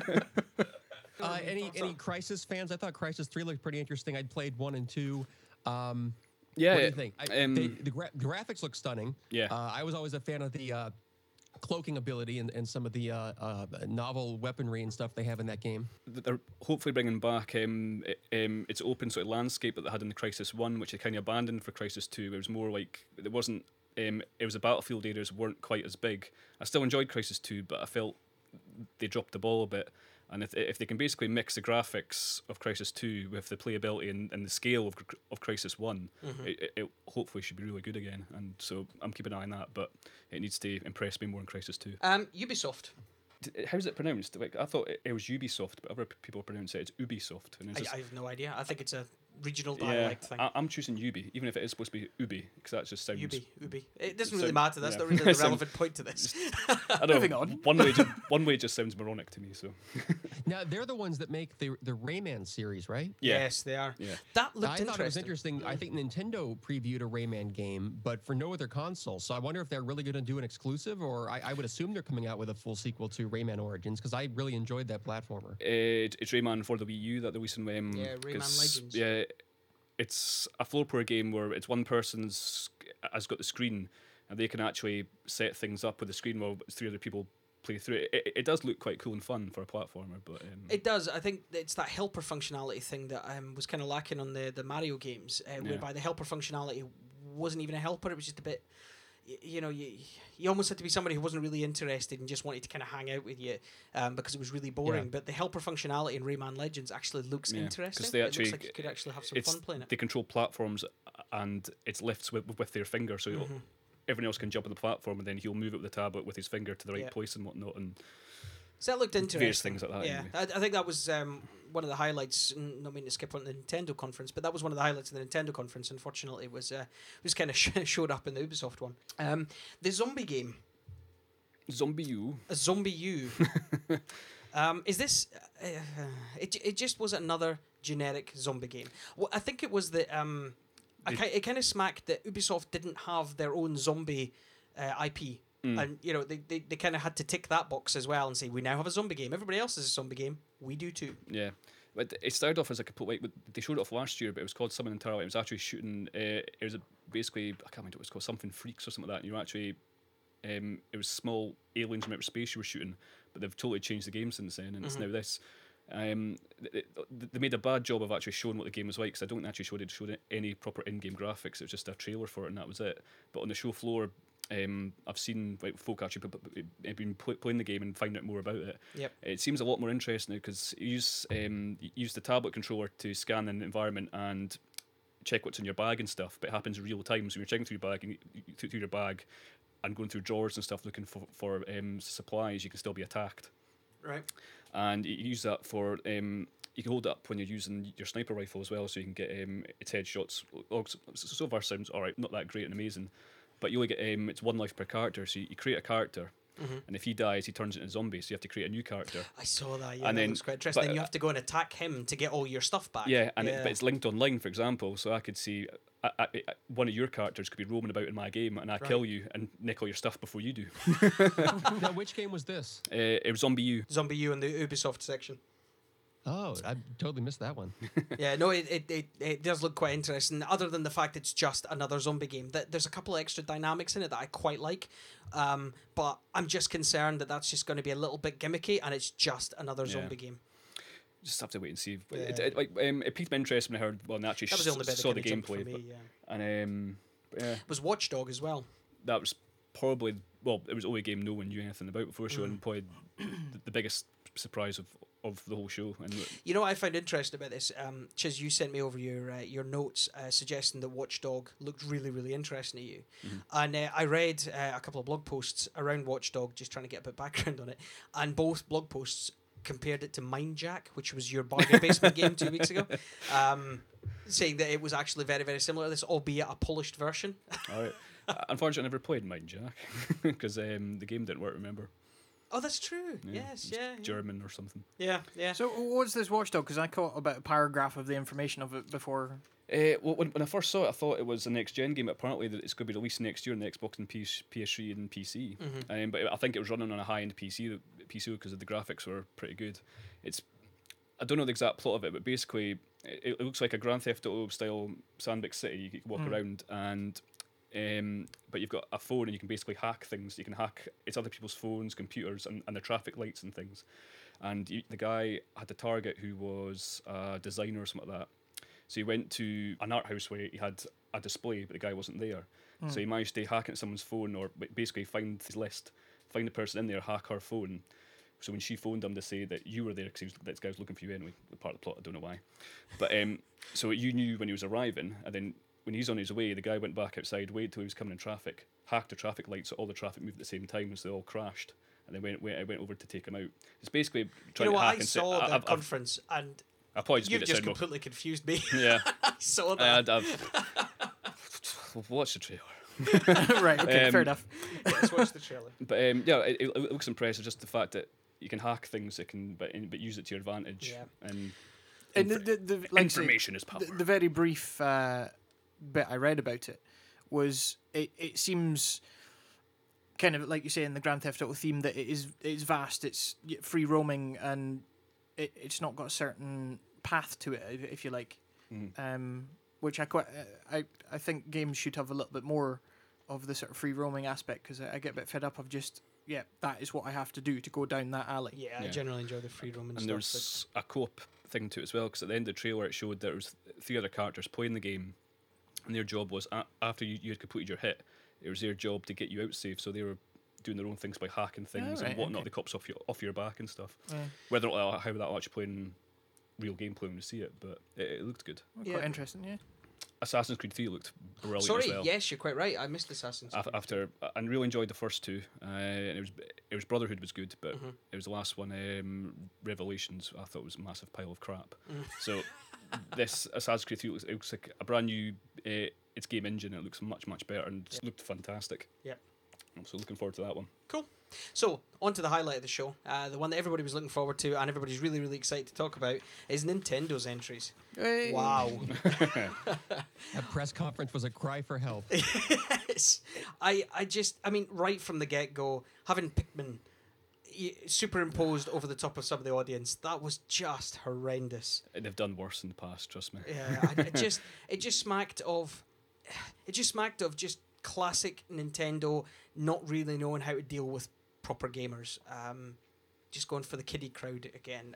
Any Crysis fans? I thought Crysis 3 looked pretty interesting. I'd played 1 and 2. Yeah. What do you think? The graphics look stunning. Yeah. I was always a fan of the cloaking ability and some of the novel weaponry and stuff they have in that game. They're hopefully bringing back its open sort of landscape that they had in the Crysis 1, which they kind of abandoned for Crysis 2. It was more like it wasn't. It was the battlefield areas weren't quite as big. I still enjoyed Crysis 2, but I felt they dropped the ball a bit. And if they can basically mix the graphics of Crysis 2 with the playability and the scale of Crysis 1, it hopefully should be really good again. And so I'm keeping an eye on that, but it needs to impress me more in Crysis 2. Ubisoft. How's it pronounced? Like, I thought it was Ubisoft, but other people pronounce it as Ubisoft. And I have no idea. I think it's a regional dialect thing. I'm choosing Ubi, even if it is supposed to be Ubi, because that just sounds... Ubi. It doesn't really matter. That's not really the relevant point to this. I don't Moving know. on. One way just sounds moronic to me, so... Now, they're the ones that make the Rayman series, right? Yeah. Yes, they are. Yeah. That looked I thought it was interesting. I think Nintendo previewed a Rayman game, but for no other console. So I wonder if they're really going to do an exclusive, or I would assume they're coming out with a full sequel to Rayman Origins, because I really enjoyed that platformer. It's Rayman for the Wii U that they're releasing. Rayman Legends. Yeah, it's a floor-player game where it's one person's has got the screen, and they can actually set things up with the screen while three other people play through it. It does look quite cool and fun for a platformer, but it does. I think it's that helper functionality thing that was kind of lacking on the Mario games, whereby the helper functionality wasn't even a helper. It was just a bit, you almost had to be somebody who wasn't really interested and just wanted to kind of hang out with you because it was really boring. Yeah. But the helper functionality in Rayman Legends actually looks interesting. They actually, it looks like you could actually have some fun playing it. They control platforms and it's lifts with their finger, so everyone else can jump on the platform, and then he'll move it with the tablet with his finger to the right place and whatnot, and so that looked interesting. Various things like that. Yeah, anyway. I think that was one of the highlights. Not meaning to skip on the Nintendo conference, but that was one of the highlights of the Nintendo conference. Unfortunately, it was kind of showed up in the Ubisoft one. The zombie game. Zombie U. A Zombie U. Is this? It just was another generic zombie game. Well, I think it was the. It kind of smacked that Ubisoft didn't have their own zombie IP. And they kind of had to tick that box as well and say, we now have a zombie game. Everybody else has a zombie game. We do too. Yeah, but it started off as a complete. They showed it off last year, but it was called something entirely. It was actually shooting. It was basically, I can't remember what it was called, something Freaks or something like that. And you were actually, it was small aliens from outer space you were shooting, but they've totally changed the game since then, and it's now this. They made a bad job of actually showing what the game was like, because I don't actually showed any proper in-game graphics. It was just a trailer for it, and that was it. But on the show floor, I've seen folk actually been playing the game and finding out more about it. Yep. It seems a lot more interesting now, because you use the tablet controller to scan an environment and check what's in your bag and stuff, but it happens in real time. So you're checking through your bag and going through drawers and stuff looking for supplies, you can still be attacked. Right. And you use that for you can hold it up when you're using your sniper rifle as well, so you can get its headshots. So far sounds alright, not that great and amazing, but you only get it's 1 life per character. So you create a character, and if he dies, he turns into a zombie. So you have to create a new character. I saw that. Yeah, and that looks quite interesting. Then you have to go and attack him to get all your stuff back. Yeah, but it's linked online, for example. So I could see one of your characters could be roaming about in my game, and I kill you and nick all your stuff before you do. Now, which game was this? It was Zombie U. Zombie U in the Ubisoft section. Oh, I totally missed that one. Yeah, no, it does look quite interesting. Other than the fact it's just another zombie game, there's a couple of extra dynamics in it that I quite like, but I'm just concerned that that's just going to be a little bit gimmicky, and it's just another zombie game. Just have to wait and see. Yeah. It piqued my interest when I heard. Well, I actually that was the only bit saw that the jumped gameplay, for me, and it was Watchdog as well. That was probably it was the only game no one knew anything about before the show, and probably the biggest surprise of the whole show. And you know what I found interesting about this? Chiz, you sent me over your notes suggesting that Watchdog looked really, really interesting to you. And I read a couple of blog posts around Watchdog, just trying to get a bit of background on it. And both blog posts compared it to Mindjack, which was your bargain basement game 2 weeks ago, saying that it was actually very, very similar to this, albeit a polished version. All right. Unfortunately, I never played Mindjack because the game didn't work, remember? Oh, that's true. Yeah, Yes, yeah. German or something. Yeah, yeah. So what's this Watchdog? Because I caught about a paragraph of the information of it before. Well, when I first saw it, I thought it was a next-gen game. But apparently, it's going to be released next year on the Xbox and PS3 and PC. But I think it was running on a high-end PC because the graphics were pretty good. I don't know the exact plot of it, but basically, it looks like a Grand Theft Auto style sandbox city. You can walk around and. But you've got a phone and you can basically hack things. You can hack other people's phones, computers, and the traffic lights and things. And the guy had a target who was a designer or something like that. So he went to an art house where he had a display, but the guy wasn't there. So he managed to hack into someone's phone, or basically find his list, find the person in there, hack her phone. So when she phoned him to say that you were there, because this guy was looking for you anyway, part of the plot, I don't know why. But so you knew when he was arriving, and then when he's on his way, the guy went back outside, waited till he was coming in traffic, hacked the traffic lights so all the traffic moved at the same time, so they all crashed, and then went over to take him out. It's basically trying to hack and say... I saw the conference, and you've just completely confused me. Yeah. I saw that. I've watched the trailer. Right, okay, fair enough. Let's watch the trailer. But it looks impressive, just the fact that you can hack things, but use it to your advantage. Yeah. And the information is power. The very brief bit I read about it was it seems kind of like you say in the Grand Theft Auto theme that it's vast, it's free roaming, and it's not got a certain path to it, if you like. Which I think games should have a little bit more of the sort of free roaming aspect, because I get a bit fed up of just that is what I have to do to go down that alley. Yeah, I generally enjoy the free roaming and stuff. There's a co-op thing to it as well, because at the end of the trailer it showed there was 3 other characters playing the game, and their job was after you had completed your hit, it was their job to get you out safe. So they were doing their own things by hacking things and whatnot, the cops off your back and stuff. Whether how that will actually play in real gameplay when you see it, but it looked good. Quite interesting, yeah. Assassin's Creed 3 looked brilliant Sorry, as well. yes, you're quite right. I missed Assassin's Creed. After and really enjoyed the first two. And it was Brotherhood was good, but it was the last one, Revelations. I thought it was a massive pile of crap. So this Assassin's Creed 3 looks like a brand new. Its game engine. It looks much better and just looked fantastic. Yep. So looking forward to that one. Cool. So, on to the highlight of the show. The one that everybody was looking forward to and everybody's really, really excited to talk about is Nintendo's entries. Hey. Wow. That press conference was a cry for help. Yes. I mean, right from the get-go, having Pikmin superimposed over the top of some of the audience, that was just horrendous. They've done worse in the past, trust me. Yeah, it just smacked of just classic Nintendo not really knowing how to deal with proper gamers. Just going for the kiddie crowd again.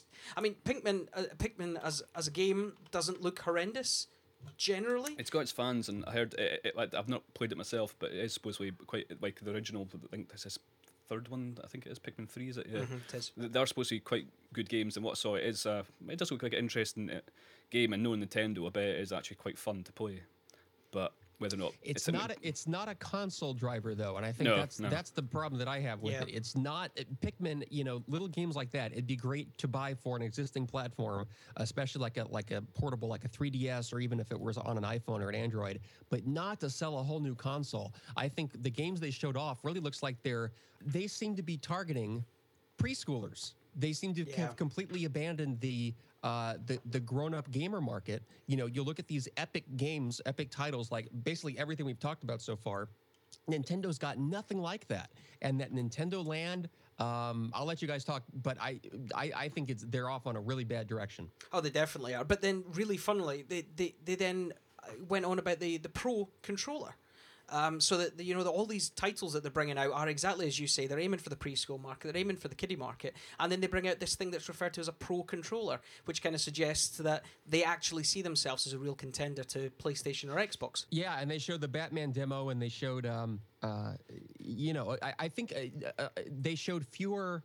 Pikmin as a game doesn't look horrendous generally. It's got its fans, and I heard I've not played it myself, but it is supposedly quite like the original. I think this is third one. I think it is Pikmin 3. Is it? Yeah, It is. They're supposed to be quite good games, and what I saw it does look like an interesting game, and knowing Nintendo, I bet it is actually quite fun to play. But whether or not It's not a console driver though, and I think that's the problem that I have with it. It's not Pikmin. Little games like that. It'd be great to buy for an existing platform, especially like a portable, like a 3DS, or even if it was on an iPhone or an Android. But not to sell a whole new console. I think the games they showed off really looks like they seem to be targeting preschoolers. They seem to have completely abandoned the grown-up gamer market. You look at these epic games, epic titles, like basically everything we've talked about so far. Nintendo's got nothing like that. And that Nintendo Land, I'll let you guys talk, but I think they're off on a really bad direction. Oh, they definitely are. But then, really funnily, they then went on about the Pro controller. So that all these titles that they're bringing out are exactly as you say. They're aiming for the preschool market. They're aiming for the kiddie market, and then they bring out this thing that's referred to as a Pro controller, which kind of suggests that they actually see themselves as a real contender to PlayStation or Xbox. Yeah, and they showed the Batman demo, and they showed, I think they showed fewer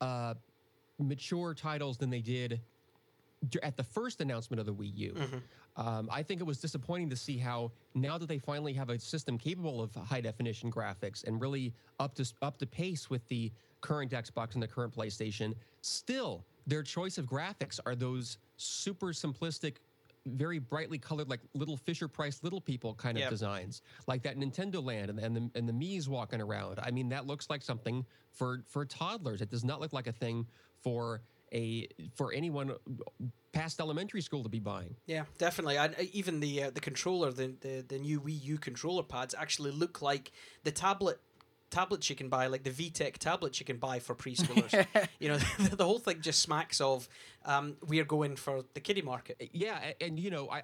mature titles than they did at the first announcement of the Wii U. I think it was disappointing to see how now that they finally have a system capable of high definition graphics and really up to pace with the current Xbox and the current PlayStation, still their choice of graphics are those super simplistic, very brightly colored, like little Fisher-Price little people kind of designs, like that Nintendo Land and the Mii's walking around. I mean, that looks like something for toddlers. It does not look like a thing for anyone past elementary school to be buying. Yeah, definitely. And even the controller, the new Wii U controller pads actually look like the tablets you can buy, like the VTech tablets you can buy for preschoolers. The whole thing just smacks of we are going for the kiddie market. Yeah, and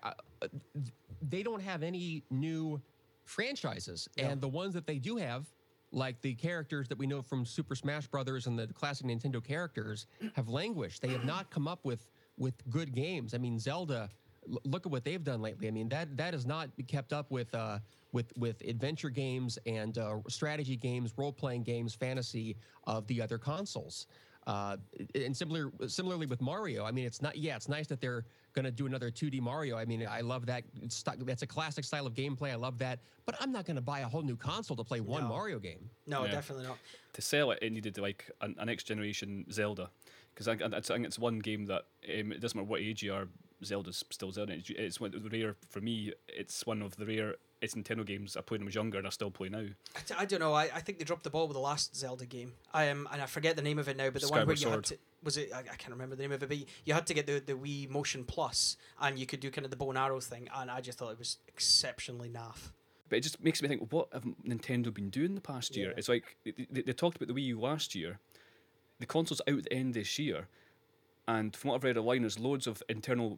they don't have any new franchises, and the ones that they do have, like the characters that we know from Super Smash Brothers and the classic Nintendo characters, have languished. They have not come up with good games. I mean, Zelda, look at what they've done lately. I mean, that has not kept up with adventure games and strategy games, role-playing games, fantasy of the other consoles. And similarly with Mario, I mean, it's nice that they're going to do another 2D Mario. I mean, I love that. That's a classic style of gameplay. I love that. But I'm not going to buy a whole new console to play one Mario game. No, definitely not. To sell it, it needed like a next generation Zelda, because I think it's one game that it doesn't matter what age you are, Zelda's still Zelda. It's one of the rare, for me, it's one of the rare Nintendo games I played when I was younger and I still play now. I don't know. I think they dropped the ball with the last Zelda game. And I forget the name of it now, but the Skyward one where you Sword. had to, was it? I can't remember the name of it, but you had to get the Wii Motion Plus, and you could do kind of the bow and arrow thing, and I just thought it was exceptionally naff. But it just makes me think, what have Nintendo been doing the past year? It's like they talked about the Wii U last year. The console's out at the end this year, and from what I've read online, there's loads of internal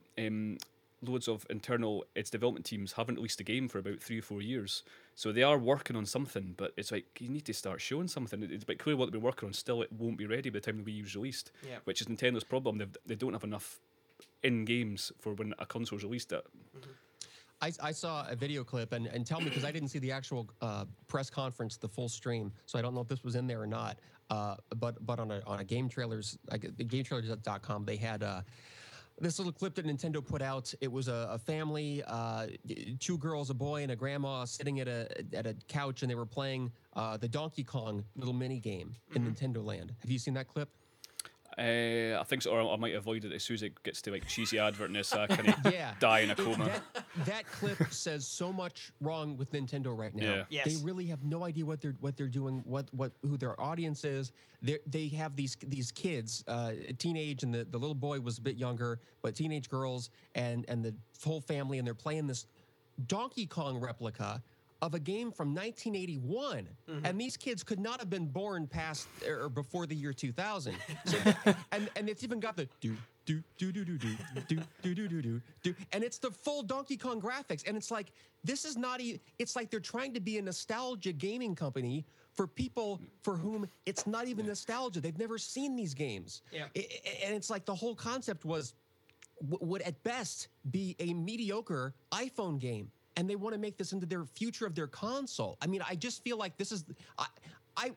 its development teams haven't released a game for about 3 or 4 years. So they are working on something, but it's like you need to start showing something. It's but clearly what they've been working on still it won't be ready by the time the Wii U's released. Yeah. Which is Nintendo's problem. They don't have enough in games for when a console's released it. I saw a video clip, and tell me, because I didn't see the actual press conference, the full stream, so I don't know if this was in there or not. But on a game trailers, like GameTrailers.com, they had this little clip that Nintendo put out. It was a family, 2 girls, a boy, and a grandma sitting at a couch, and they were playing the Donkey Kong little mini game in Nintendo Land. Have you seen that clip? I think so, or I might avoid it as soon as it gets to like cheesy advertness. I kind of die in a coma. That clip says so much wrong with Nintendo right now. Yeah. Yes. They really have no idea what they're doing, who their audience is. They have these kids, teenage, and the little boy was a bit younger, but teenage girls and the whole family, and they're playing this Donkey Kong replica of a game from 1981, and these kids could not have been born past or before the year 2000. So, and it's even got the do do do do do do do do do do do, and it's the full Donkey Kong graphics, and it's like this is not even. It's like they're trying to be a nostalgia gaming company for people for whom it's not even nostalgia. They've never seen these games, and it's like the whole concept would at best be a mediocre iPhone game. And they want to make this into their future of their console. I mean, I just feel like this is, I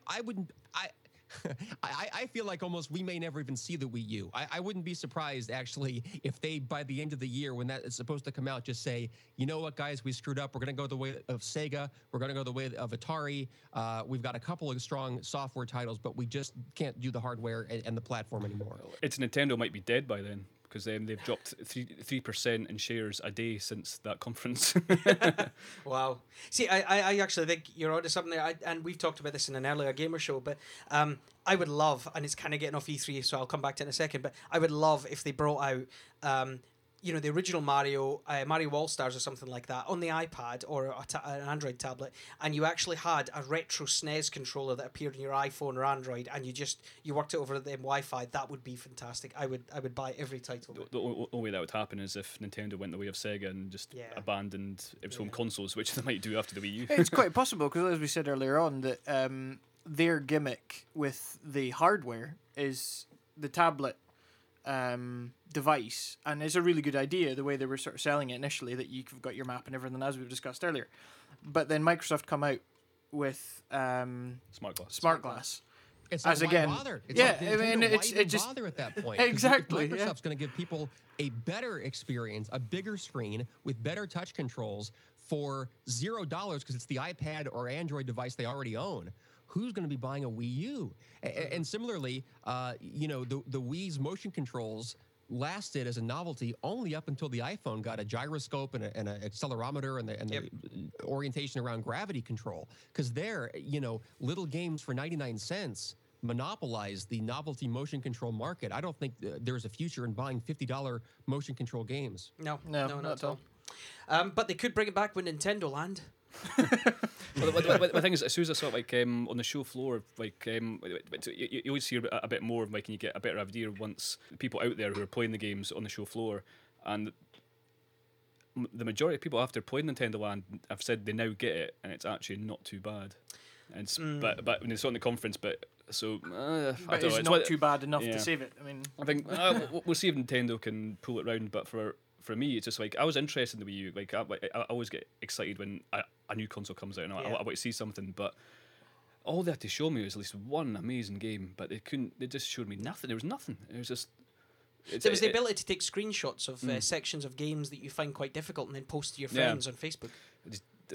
feel like almost we may never even see the Wii U. I wouldn't be surprised, actually, if they, by the end of the year, when that is supposed to come out, just say, you know what, guys, we screwed up. We're going to go the way of Sega. We're going to go the way of Atari. We've got a couple of strong software titles, but we just can't do the hardware and the platform anymore. It's Nintendo might be dead by then, because they've dropped 3% in shares a day since that conference. Wow. See, I actually think you're onto something there, and we've talked about this in an earlier gamer show, but I would love, and it's kind of getting off E3, so I'll come back to it in a second, but I would love if they brought out the original Mario All-Stars or something like that on the iPad or an Android tablet, and you actually had a retro SNES controller that appeared in your iPhone or Android, and you worked it over the Wi-Fi. That would be fantastic. I would buy every title. The only way that would happen is if Nintendo went the way of Sega and just abandoned its home consoles, which they might do after the Wii U. It's quite possible, because as we said earlier on, that their gimmick with the hardware is the tablet device, and it's a really good idea the way they were sort of selling it initially, that you've got your map and everything, as we've discussed earlier. But then Microsoft come out with Smart Glass. It's as like, again, why bother? It's yeah, like Nintendo, I mean, why it's even just bother at that point. Exactly. Microsoft's going to give people a better experience, a bigger screen with better touch controls for $0 because it's the iPad or Android device they already own. Who's going to be buying a Wii U? And similarly, the Wii's motion controls lasted as a novelty only up until the iPhone got a gyroscope and an accelerometer and the orientation around gravity control. Because little games for 99 cents monopolized the novelty motion control market. I don't think there's a future in buying $50 motion control games. No, not at all. But they could bring it back with Nintendo Land. Well, the thing is, as soon as I saw it, like on the show floor, like you always hear a bit more of, like, and you get a better idea once people out there who are playing the games on the show floor, and the majority of people after playing Nintendo Land have said they now get it, and it's actually not too bad. And but when they saw it in the conference, but I don't know, it's not too bad enough to save it. I mean, I think we'll see if Nintendo can pull it round, but for me, it's just like I was interested in the Wii U. Like I always get excited when a new console comes out, and I want to see something. But all they had to show me was at least one amazing game, but they couldn't. They just showed me nothing. There was nothing. It was just. There was the ability to take screenshots of sections of games that you find quite difficult, and then post to your friends on Facebook. It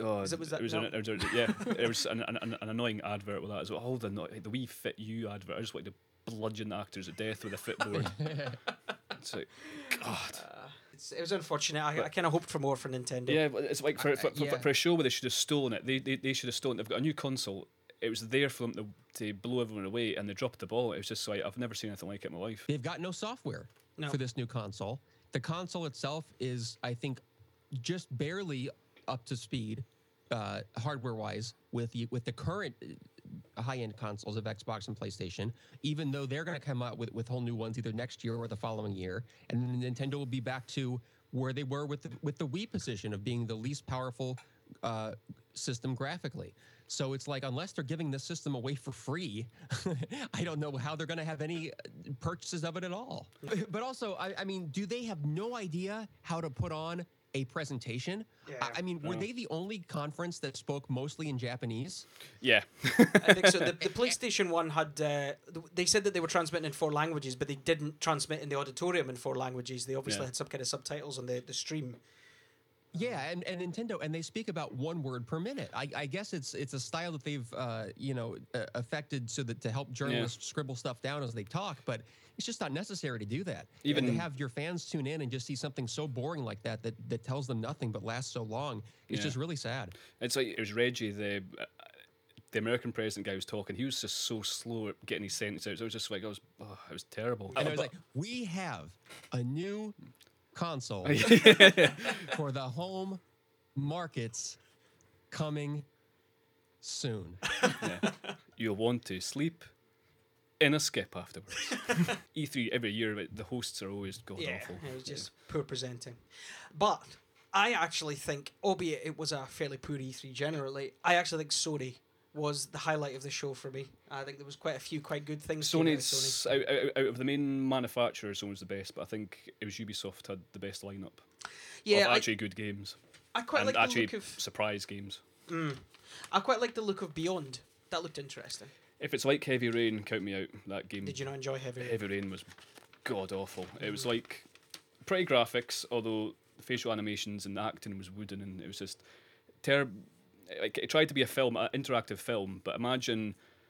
was an annoying advert with that as well. Oh, the Wii Fit U advert. I just like to bludgeon actors to death with a Fitboard. It's like, God. It was unfortunate. I kind of hoped for more for Nintendo. Yeah, but it's like for a show where they should have stolen it. They should have stolen it. They've got a new console. It was there for them to blow everyone away, and they dropped the ball. It was just like, I've never seen anything like it in my life. They've got no software for this new console. The console itself is, I think, just barely up to speed, hardware-wise, with the current high-end consoles of Xbox and PlayStation, even though they're going to come out with whole new ones either next year or the following year, and then Nintendo will be back to where they were with the Wii position of being the least powerful system graphically. So it's like, unless they're giving this system away for free, I don't know how they're going to have any purchases of it at all. But also, I mean, do they have no idea how to put on a presentation. Yeah. I mean, were they the only conference that spoke mostly in Japanese? Yeah. I think so. The PlayStation 1 had... they said that they were transmitting in 4 languages, but they didn't transmit in the auditorium in 4 languages. They obviously had some kind of subtitles on the stream. Yeah, and Nintendo, and they speak about 1 word per minute. I guess it's a style that they've affected so that to help journalists scribble stuff down as they talk, but it's just not necessary to do that. Even to have your fans tune in and just see something so boring like that tells them nothing but lasts so long. It's just really sad. It's like it was Reggie, the American president guy who was talking. He was just so slow at getting his sentence out. So it was just like it was terrible. And I was like, we have a new console for the home markets coming soon. Yeah. You'll want to sleep in a skip afterwards. E3 every year, the hosts are always god awful. It was just poor presenting. But I actually think, albeit it was a fairly poor E3 generally, I actually think Sony was the highlight of the show for me. I think there was quite a few quite good things. Sony's out of the main manufacturers, Sony's the best, but I think it was Ubisoft had the best lineup. Yeah, of actually good games. I quite and like actually the look of surprise games. I quite like the look of Beyond. That looked interesting. If it's like Heavy Rain, count me out. That game. Did you not enjoy Heavy Rain? Heavy Rain was god awful. It was like pretty graphics, although the facial animations and the acting was wooden, and it was just terrible. Like, it tried to be an interactive film, but imagine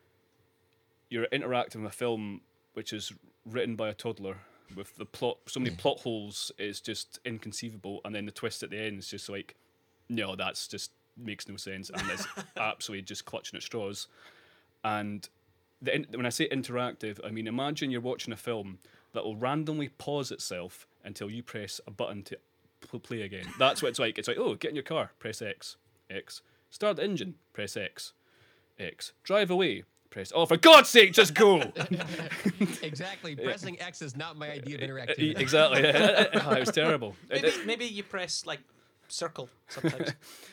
you're interacting with a film which is written by a toddler with the plot, so many plot holes, it's just inconceivable, and then the twist at the end is just like, no, that's just makes no sense, and it's absolutely just clutching at straws. And when I say interactive, I mean imagine you're watching a film that will randomly pause itself until you press a button to play again. That's what it's like. It's like, oh, get in your car, press X. Start the engine, press X. Drive away, press... Oh, for God's sake, just go! Exactly. Pressing X is not my idea of interactivity. Exactly. It was terrible. Maybe you press, like, circle sometimes.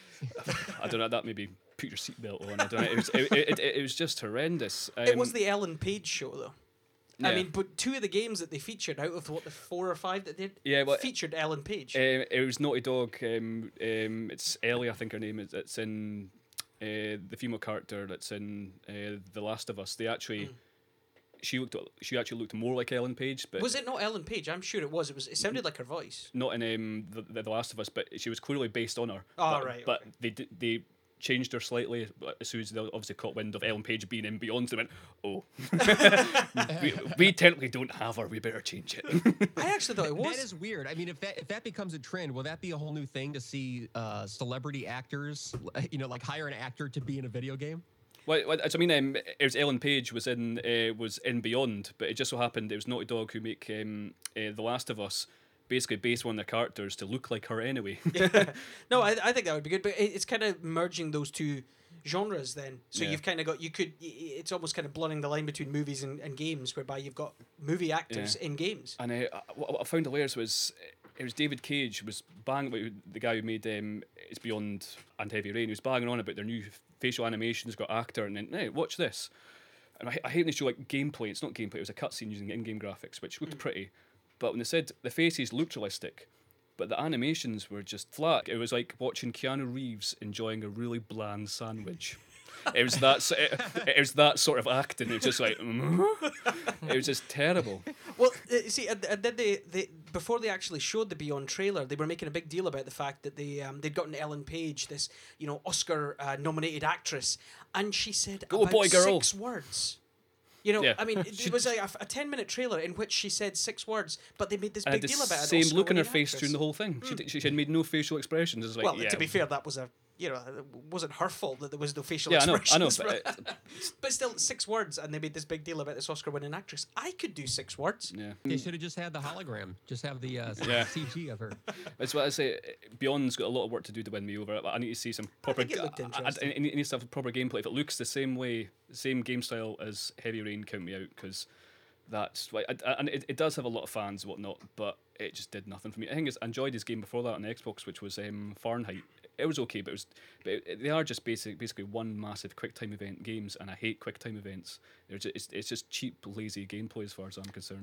I don't know, that maybe put your seatbelt on. I don't know. It was just horrendous. It was the Ellen Page show, though. Yeah. I mean, but 2 of the games that they featured out of the 4 or 5 that they featured Ellen Page. It was Naughty Dog. It's Ellie, I think her name is. It's in the female character that's in The Last of Us. They actually, she actually looked more like Ellen Page. But was it not Ellen Page? I'm sure it was. It sounded like her voice. Not in the Last of Us, but she was clearly based on her. Oh, right. But they changed her slightly as soon as they obviously caught wind of Ellen Page being in Beyond. They went, oh, we technically don't have her. We better change it. I actually thought it was. That is weird. I mean, if that becomes a trend, will that be a whole new thing to see celebrity actors, like hire an actor to be in a video game? Well, I mean, it was Ellen Page was in Beyond, but it just so happened it was Naughty Dog who make The Last of Us. Basically based on their characters to look like her anyway. No, I think that would be good, but it's kind of merging those 2 genres then. So you've kind of got, it's almost kind of blurring the line between movies and games, whereby you've got movie actors in games. And what I found hilarious was, it was David Cage was banging about the guy who made It's Beyond and Heavy Rain. He was banging on about their new facial animations, got actor, and then, hey, watch this. And I hate when they show like gameplay. It's not gameplay, it was a cutscene using in-game graphics, which looked pretty. But when they said the faces looked realistic, but the animations were just flat, it was like watching Keanu Reeves enjoying a really bland sandwich. It was that sort of acting. It was just like, it was just terrible. Well, see, and then they before they actually showed the Beyond trailer, they were making a big deal about the fact that they'd gotten Ellen Page, this Oscar nominated actress, and she said Go about boy, girl. 6 words. I mean, it was like a 10-minute trailer in which she said 6 words, but they made this big deal about it. Same look on her face during the whole thing. She had made no facial expressions. It was like, well, to be fair, that was it wasn't her fault that there was no facial I expressions. know, but still, 6 words, and they made this big deal about this Oscar-winning actress. I could do 6 words. Yeah. They should have just had the hologram. Just have the CG of her. That's what I say. Beyond's got a lot of work to do to win me over. I need to see some proper. I think it looked interesting. It needs to have proper gameplay. If it looks the same way, same game style as Heavy Rain, count me out, because that's like, and it does have a lot of fans and whatnot, but it just did nothing for me. I think I enjoyed his game before that on the Xbox, which was Fahrenheit. It was okay, but they are just basically one massive QuickTime event games, and I hate QuickTime events. It's just cheap, lazy gameplay as far as I'm concerned.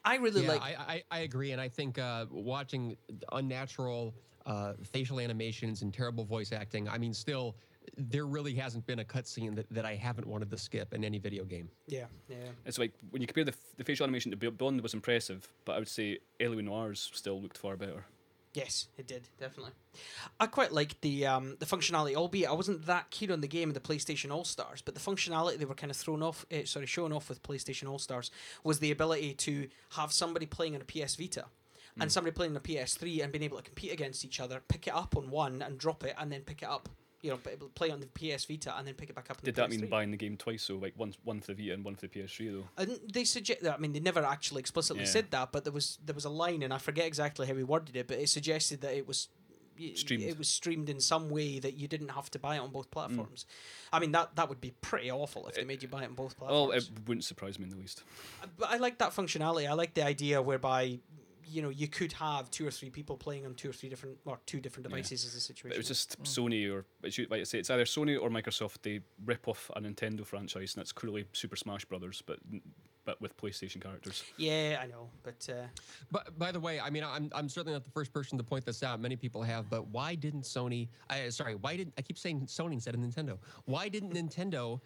I really like. I agree, and I think watching unnatural facial animations and terrible voice acting. I mean, still, there really hasn't been a cutscene that I haven't wanted to skip in any video game. Yeah. It's like when you compare the facial animation to Beyond was impressive, but I would say L.A. Noir's still looked far better. Yes, it did, definitely. I quite liked the functionality, albeit I wasn't that keen on the game, the PlayStation All-Stars, but the functionality they were kind of showing off with PlayStation All-Stars was the ability to have somebody playing on a PS Vita and somebody playing on a PS3 and being able to compete against each other, pick it up on one and drop it, and then pick it up, play on the PS Vita and then pick it back up on Did the PS3. that mean buying the game twice, so like one for the Vita and one for the PS3 though? And they suggest that. I mean, they never actually explicitly said that, but there was a line, and I forget exactly how he worded it, but it suggested that it was Streamed. It was streamed in some way that you didn't have to buy it on both platforms. I mean, that would be pretty awful if they made you buy it on both platforms. Well, it wouldn't surprise me in the least. But I like that functionality. I like the idea whereby you could have 2 or 3 people playing on 2 different devices as a situation. But it was just Sony, or like I say, it's either Sony or Microsoft. They rip off a Nintendo franchise, and that's clearly Super Smash Brothers, but with PlayStation characters. Yeah, I know, but by the way, I mean, I'm certainly not the first person to point this out. Many people have, but why didn't Sony? I keep saying Sony instead of Nintendo? Why didn't Nintendo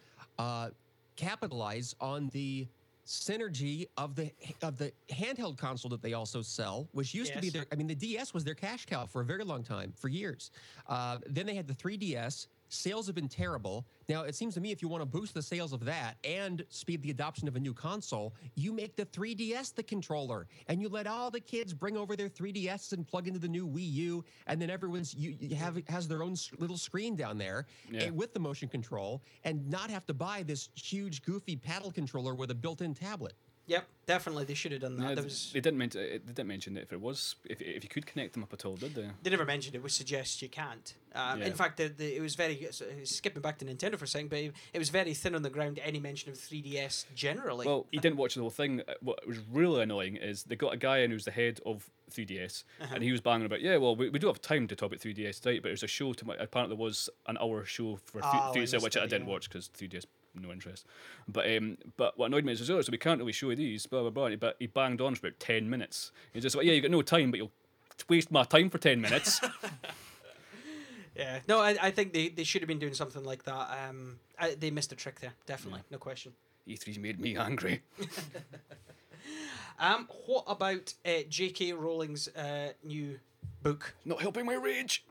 capitalize on the synergy of the handheld console that they also sell, which used to be their? I mean, the DS was their cash cow for a very long time, for years. Then they had the 3DS. Sales have been terrible. Now, it seems to me if you want to boost the sales of that and speed the adoption of a new console, you make the 3DS the controller, and you let all the kids bring over their 3DS and plug into the new Wii U, and then everyone's has their own little screen down there with the motion control, and not have to buy this huge, goofy paddle controller with a built-in tablet. Yep, definitely they should have done that. Yeah, they didn't mention that if you could connect them up at all, did they? They never mentioned it, which suggests you can't. In fact, it was very skipping back to Nintendo for a second, but it was very thin on the ground. Any mention of 3DS generally. Well, he didn't watch the whole thing. What was really annoying is they got a guy in who's the head of 3DS, and he was banging about. Yeah, well, we do have time to talk about 3DS tonight, but there's a show. Apparently, there was an hour show for 3DS, which I didn't watch because 3DS. No interest, but what annoyed me is so we can't really show you these, blah blah blah. But he banged on for about 10 minutes. He's just like, yeah, you got no time, but you'll waste my time for 10 minutes. Yeah, no, I think they should have been doing something like that. They missed a trick there, definitely, no question. E3's made me angry. What about J.K. Rowling's new book? Not helping my rage.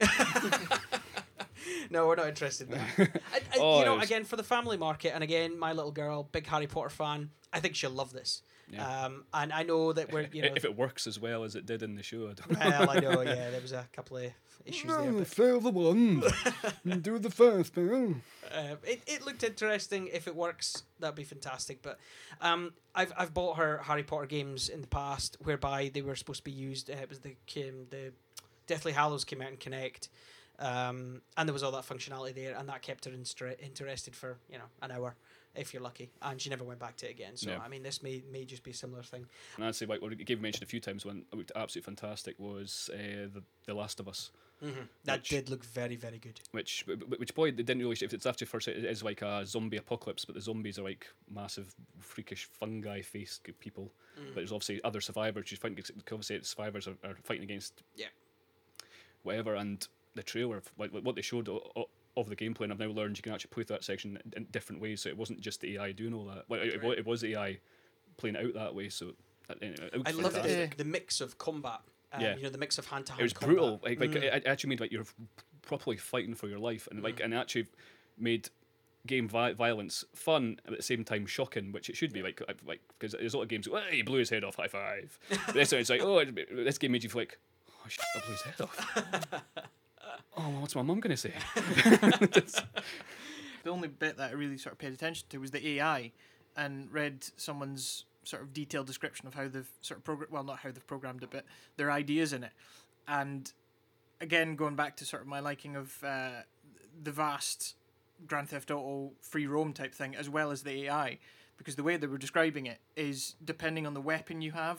No, we're not interested in that. Again, for the family market, and again, my little girl, big Harry Potter fan, I think she'll love this. Yeah. And I know that we're, if it works as well as it did in the show, I don't know. Well, I know, yeah, there was a couple of issues there. But fail the one, do the first spell. It looked interesting. If it works, that'd be fantastic. But I've bought her Harry Potter games in the past, whereby they were supposed to be used. It was the Deathly Hallows came out in Kinect. And there was all that functionality there, and that kept her interested for an hour, if you're lucky. And she never went back to it again. So I mean, this may just be a similar thing. And I'd say what we gave mention a few times when it looked absolutely fantastic was the Last of Us. Mm-hmm. That did look very, very good. Which boy, they didn't really. If it's after first, it is like a zombie apocalypse, but the zombies are like massive, freakish fungi-faced people. But there's obviously other survivors. You find obviously survivors are fighting against whatever, and the trailer, like what they showed of the gameplay, and I've now learned you can actually play through that section in different ways. So it wasn't just the AI doing all that. Like it was the AI playing it out that way. So I love the mix of combat. The mix of hand to hand. It was combat. brutal. It actually made like you're properly fighting for your life, and and it actually made game violence fun at the same time shocking, which it should be like because there's a lot of games. Well, he blew his head off. High five. But this one, it's like this game made you feel like, oh shit, I blew his head off. Oh, well, what's my mum going to say? The only bit that I really sort of paid attention to was the AI, and read someone's sort of detailed description of how they've sort of not how they've programmed it, but their ideas in it. And again, going back to sort of my liking of the vast Grand Theft Auto free roam type thing, as well as the AI, because the way they were describing it is depending on the weapon you have,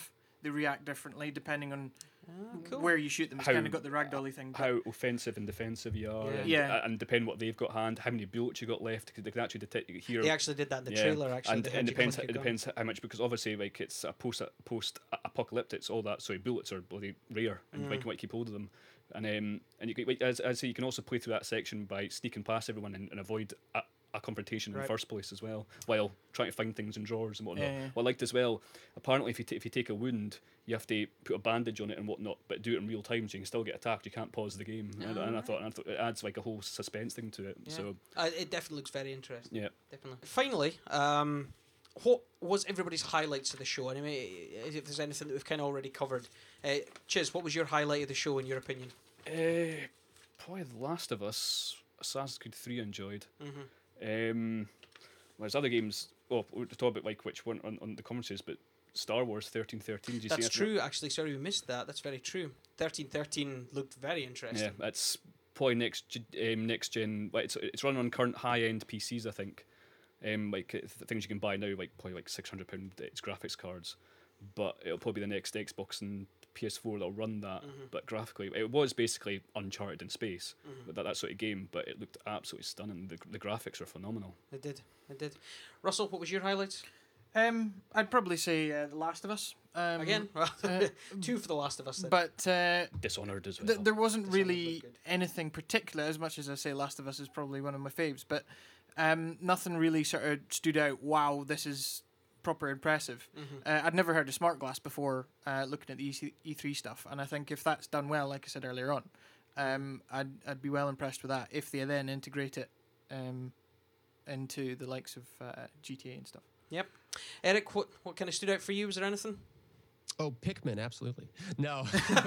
they react differently depending on cool. where you shoot them. It's kind of got the ragdolly thing. How offensive and defensive you are, and depending what they've got hand, how many bullets you got left, because they can actually detect. You hear. They actually did that in the trailer. Actually, and it depends. It depends how much, because obviously, like, it's a post-apocalyptic, all that. So bullets are bloody rare, and you might keep hold of them. And you, as I say, you can also play through that section by sneaking past everyone and avoid a confrontation in the first place as well, while trying to find things in drawers and whatnot. What I liked as well, apparently if you take a wound, you have to put a bandage on it and whatnot, but do it in real time, so you can still get attacked. You can't pause the game, and I thought it adds like a whole suspense thing to it. Yeah. So it definitely looks very interesting. Yeah, definitely. Finally, what was everybody's highlights of the show? Anyway, if there's anything that we've kind of already covered, Chiz, what was your highlight of the show in your opinion? Probably The Last of Us, Assassin's Creed 3 I enjoyed. Whereas other games, well, we'll talk about like which one on the conferences, but Star Wars 1313. Did you That's see true. Actually, sorry we missed that. That's very true. 1313 looked very interesting. Yeah, it's probably next gen. Like it's running on current high end PCs, I think. Things you can buy now, like probably like £600 its graphics cards, but it'll probably be the next Xbox and PS4 that'll run that. But graphically, it was basically Uncharted in space, but that sort of game. But it looked absolutely stunning. The graphics are phenomenal. It did. Russell, what was your highlights? I'd probably say The Last of Us. Again, two for The Last of Us. Then. But Dishonored as well. There wasn't really anything particular, as much as I say Last of Us is probably one of my faves. But nothing really sort of stood out. Wow, this is proper impressive. I'd never heard of Smart Glass before looking at the E3 stuff, and I think if that's done well, like I said earlier on, I'd be well impressed with that if they then integrate it into the likes of GTA and stuff. Yep. Eric, what kind of stood out for you? Was there anything? Oh, Pikmin, absolutely. No.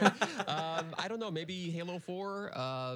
I don't know. Maybe Halo 4.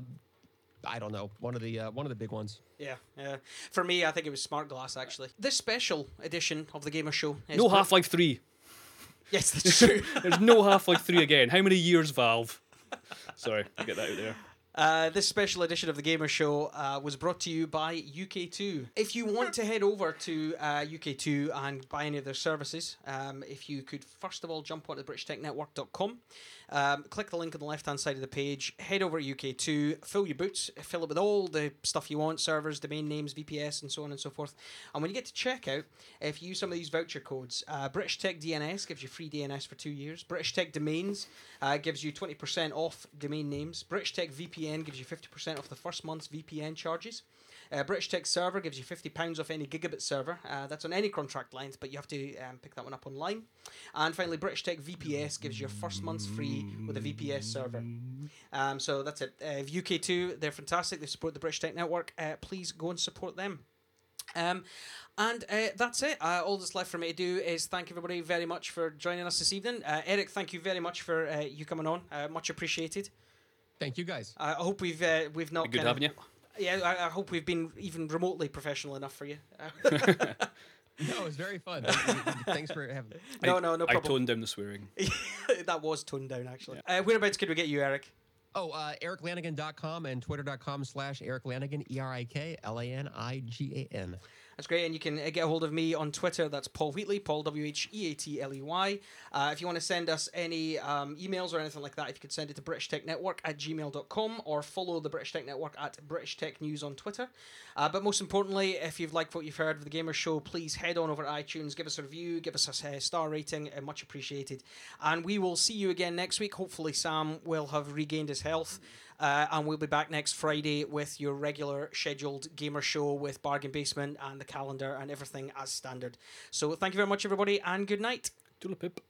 I don't know. One of the big ones. Yeah. For me, I think it was Smart Glass, actually. This special edition of the Gamer Show. No Half-Life 3. Yes, that's true. There's no Half-Life 3 again. How many years, Valve? Sorry, I'll get that out there. This special edition of the Gamer Show was brought to you by UK2. If you want to head over to UK2 and buy any of their services, if you could first of all jump onto BritishTechNetwork.com, click the link on the left-hand side of the page, head over to UK2, fill your boots, fill it with all the stuff you want, servers, domain names, VPS, and so on and so forth. And when you get to checkout, if you use some of these voucher codes, British Tech DNS gives you free DNS for 2 years, British Tech Domains gives you 20% off domain names, British Tech VPN gives you 50% off the first month's VPN charges. British Tech Server gives you £50 off any gigabit server. That's on any contract length, but you have to pick that one up online. And finally, British Tech VPS gives you your first month's free with a VPS server. So that's it. UK2, they're fantastic. They support the British Tech Network. Please go and support them. And that's it. All that's left for me to do is thank everybody very much for joining us this evening. Eric, thank you very much for you coming on. Much appreciated. Thank you, guys. I hope we've not good having you. Yeah, I hope we've been even remotely professional enough for you. No, it was very fun. Thanks for having me. No problem. I toned down the swearing. That was toned down, actually. Whereabouts could we get you, Eric? Oh, EricLanigan.com and Twitter.com/Eric Lanigan, ErikLanigan. That's great, and you can get a hold of me on Twitter. That's Paul Wheatley, Paul Wheatley. If you want to send us any emails or anything like that, if you could send it to BritishTechNetwork@gmail.com or follow the British Tech Network at British Tech News on Twitter. But most importantly, if you've liked what you've heard of the Gamer Show, please head on over to iTunes, give us a review, give us a star rating, much appreciated. And we will see you again next week. Hopefully Sam will have regained his health. And we'll be back next Friday with your regular scheduled Gamer Show with Bargain Basement and the calendar and everything as standard. So thank you very much, everybody, and good night. Toodle pip.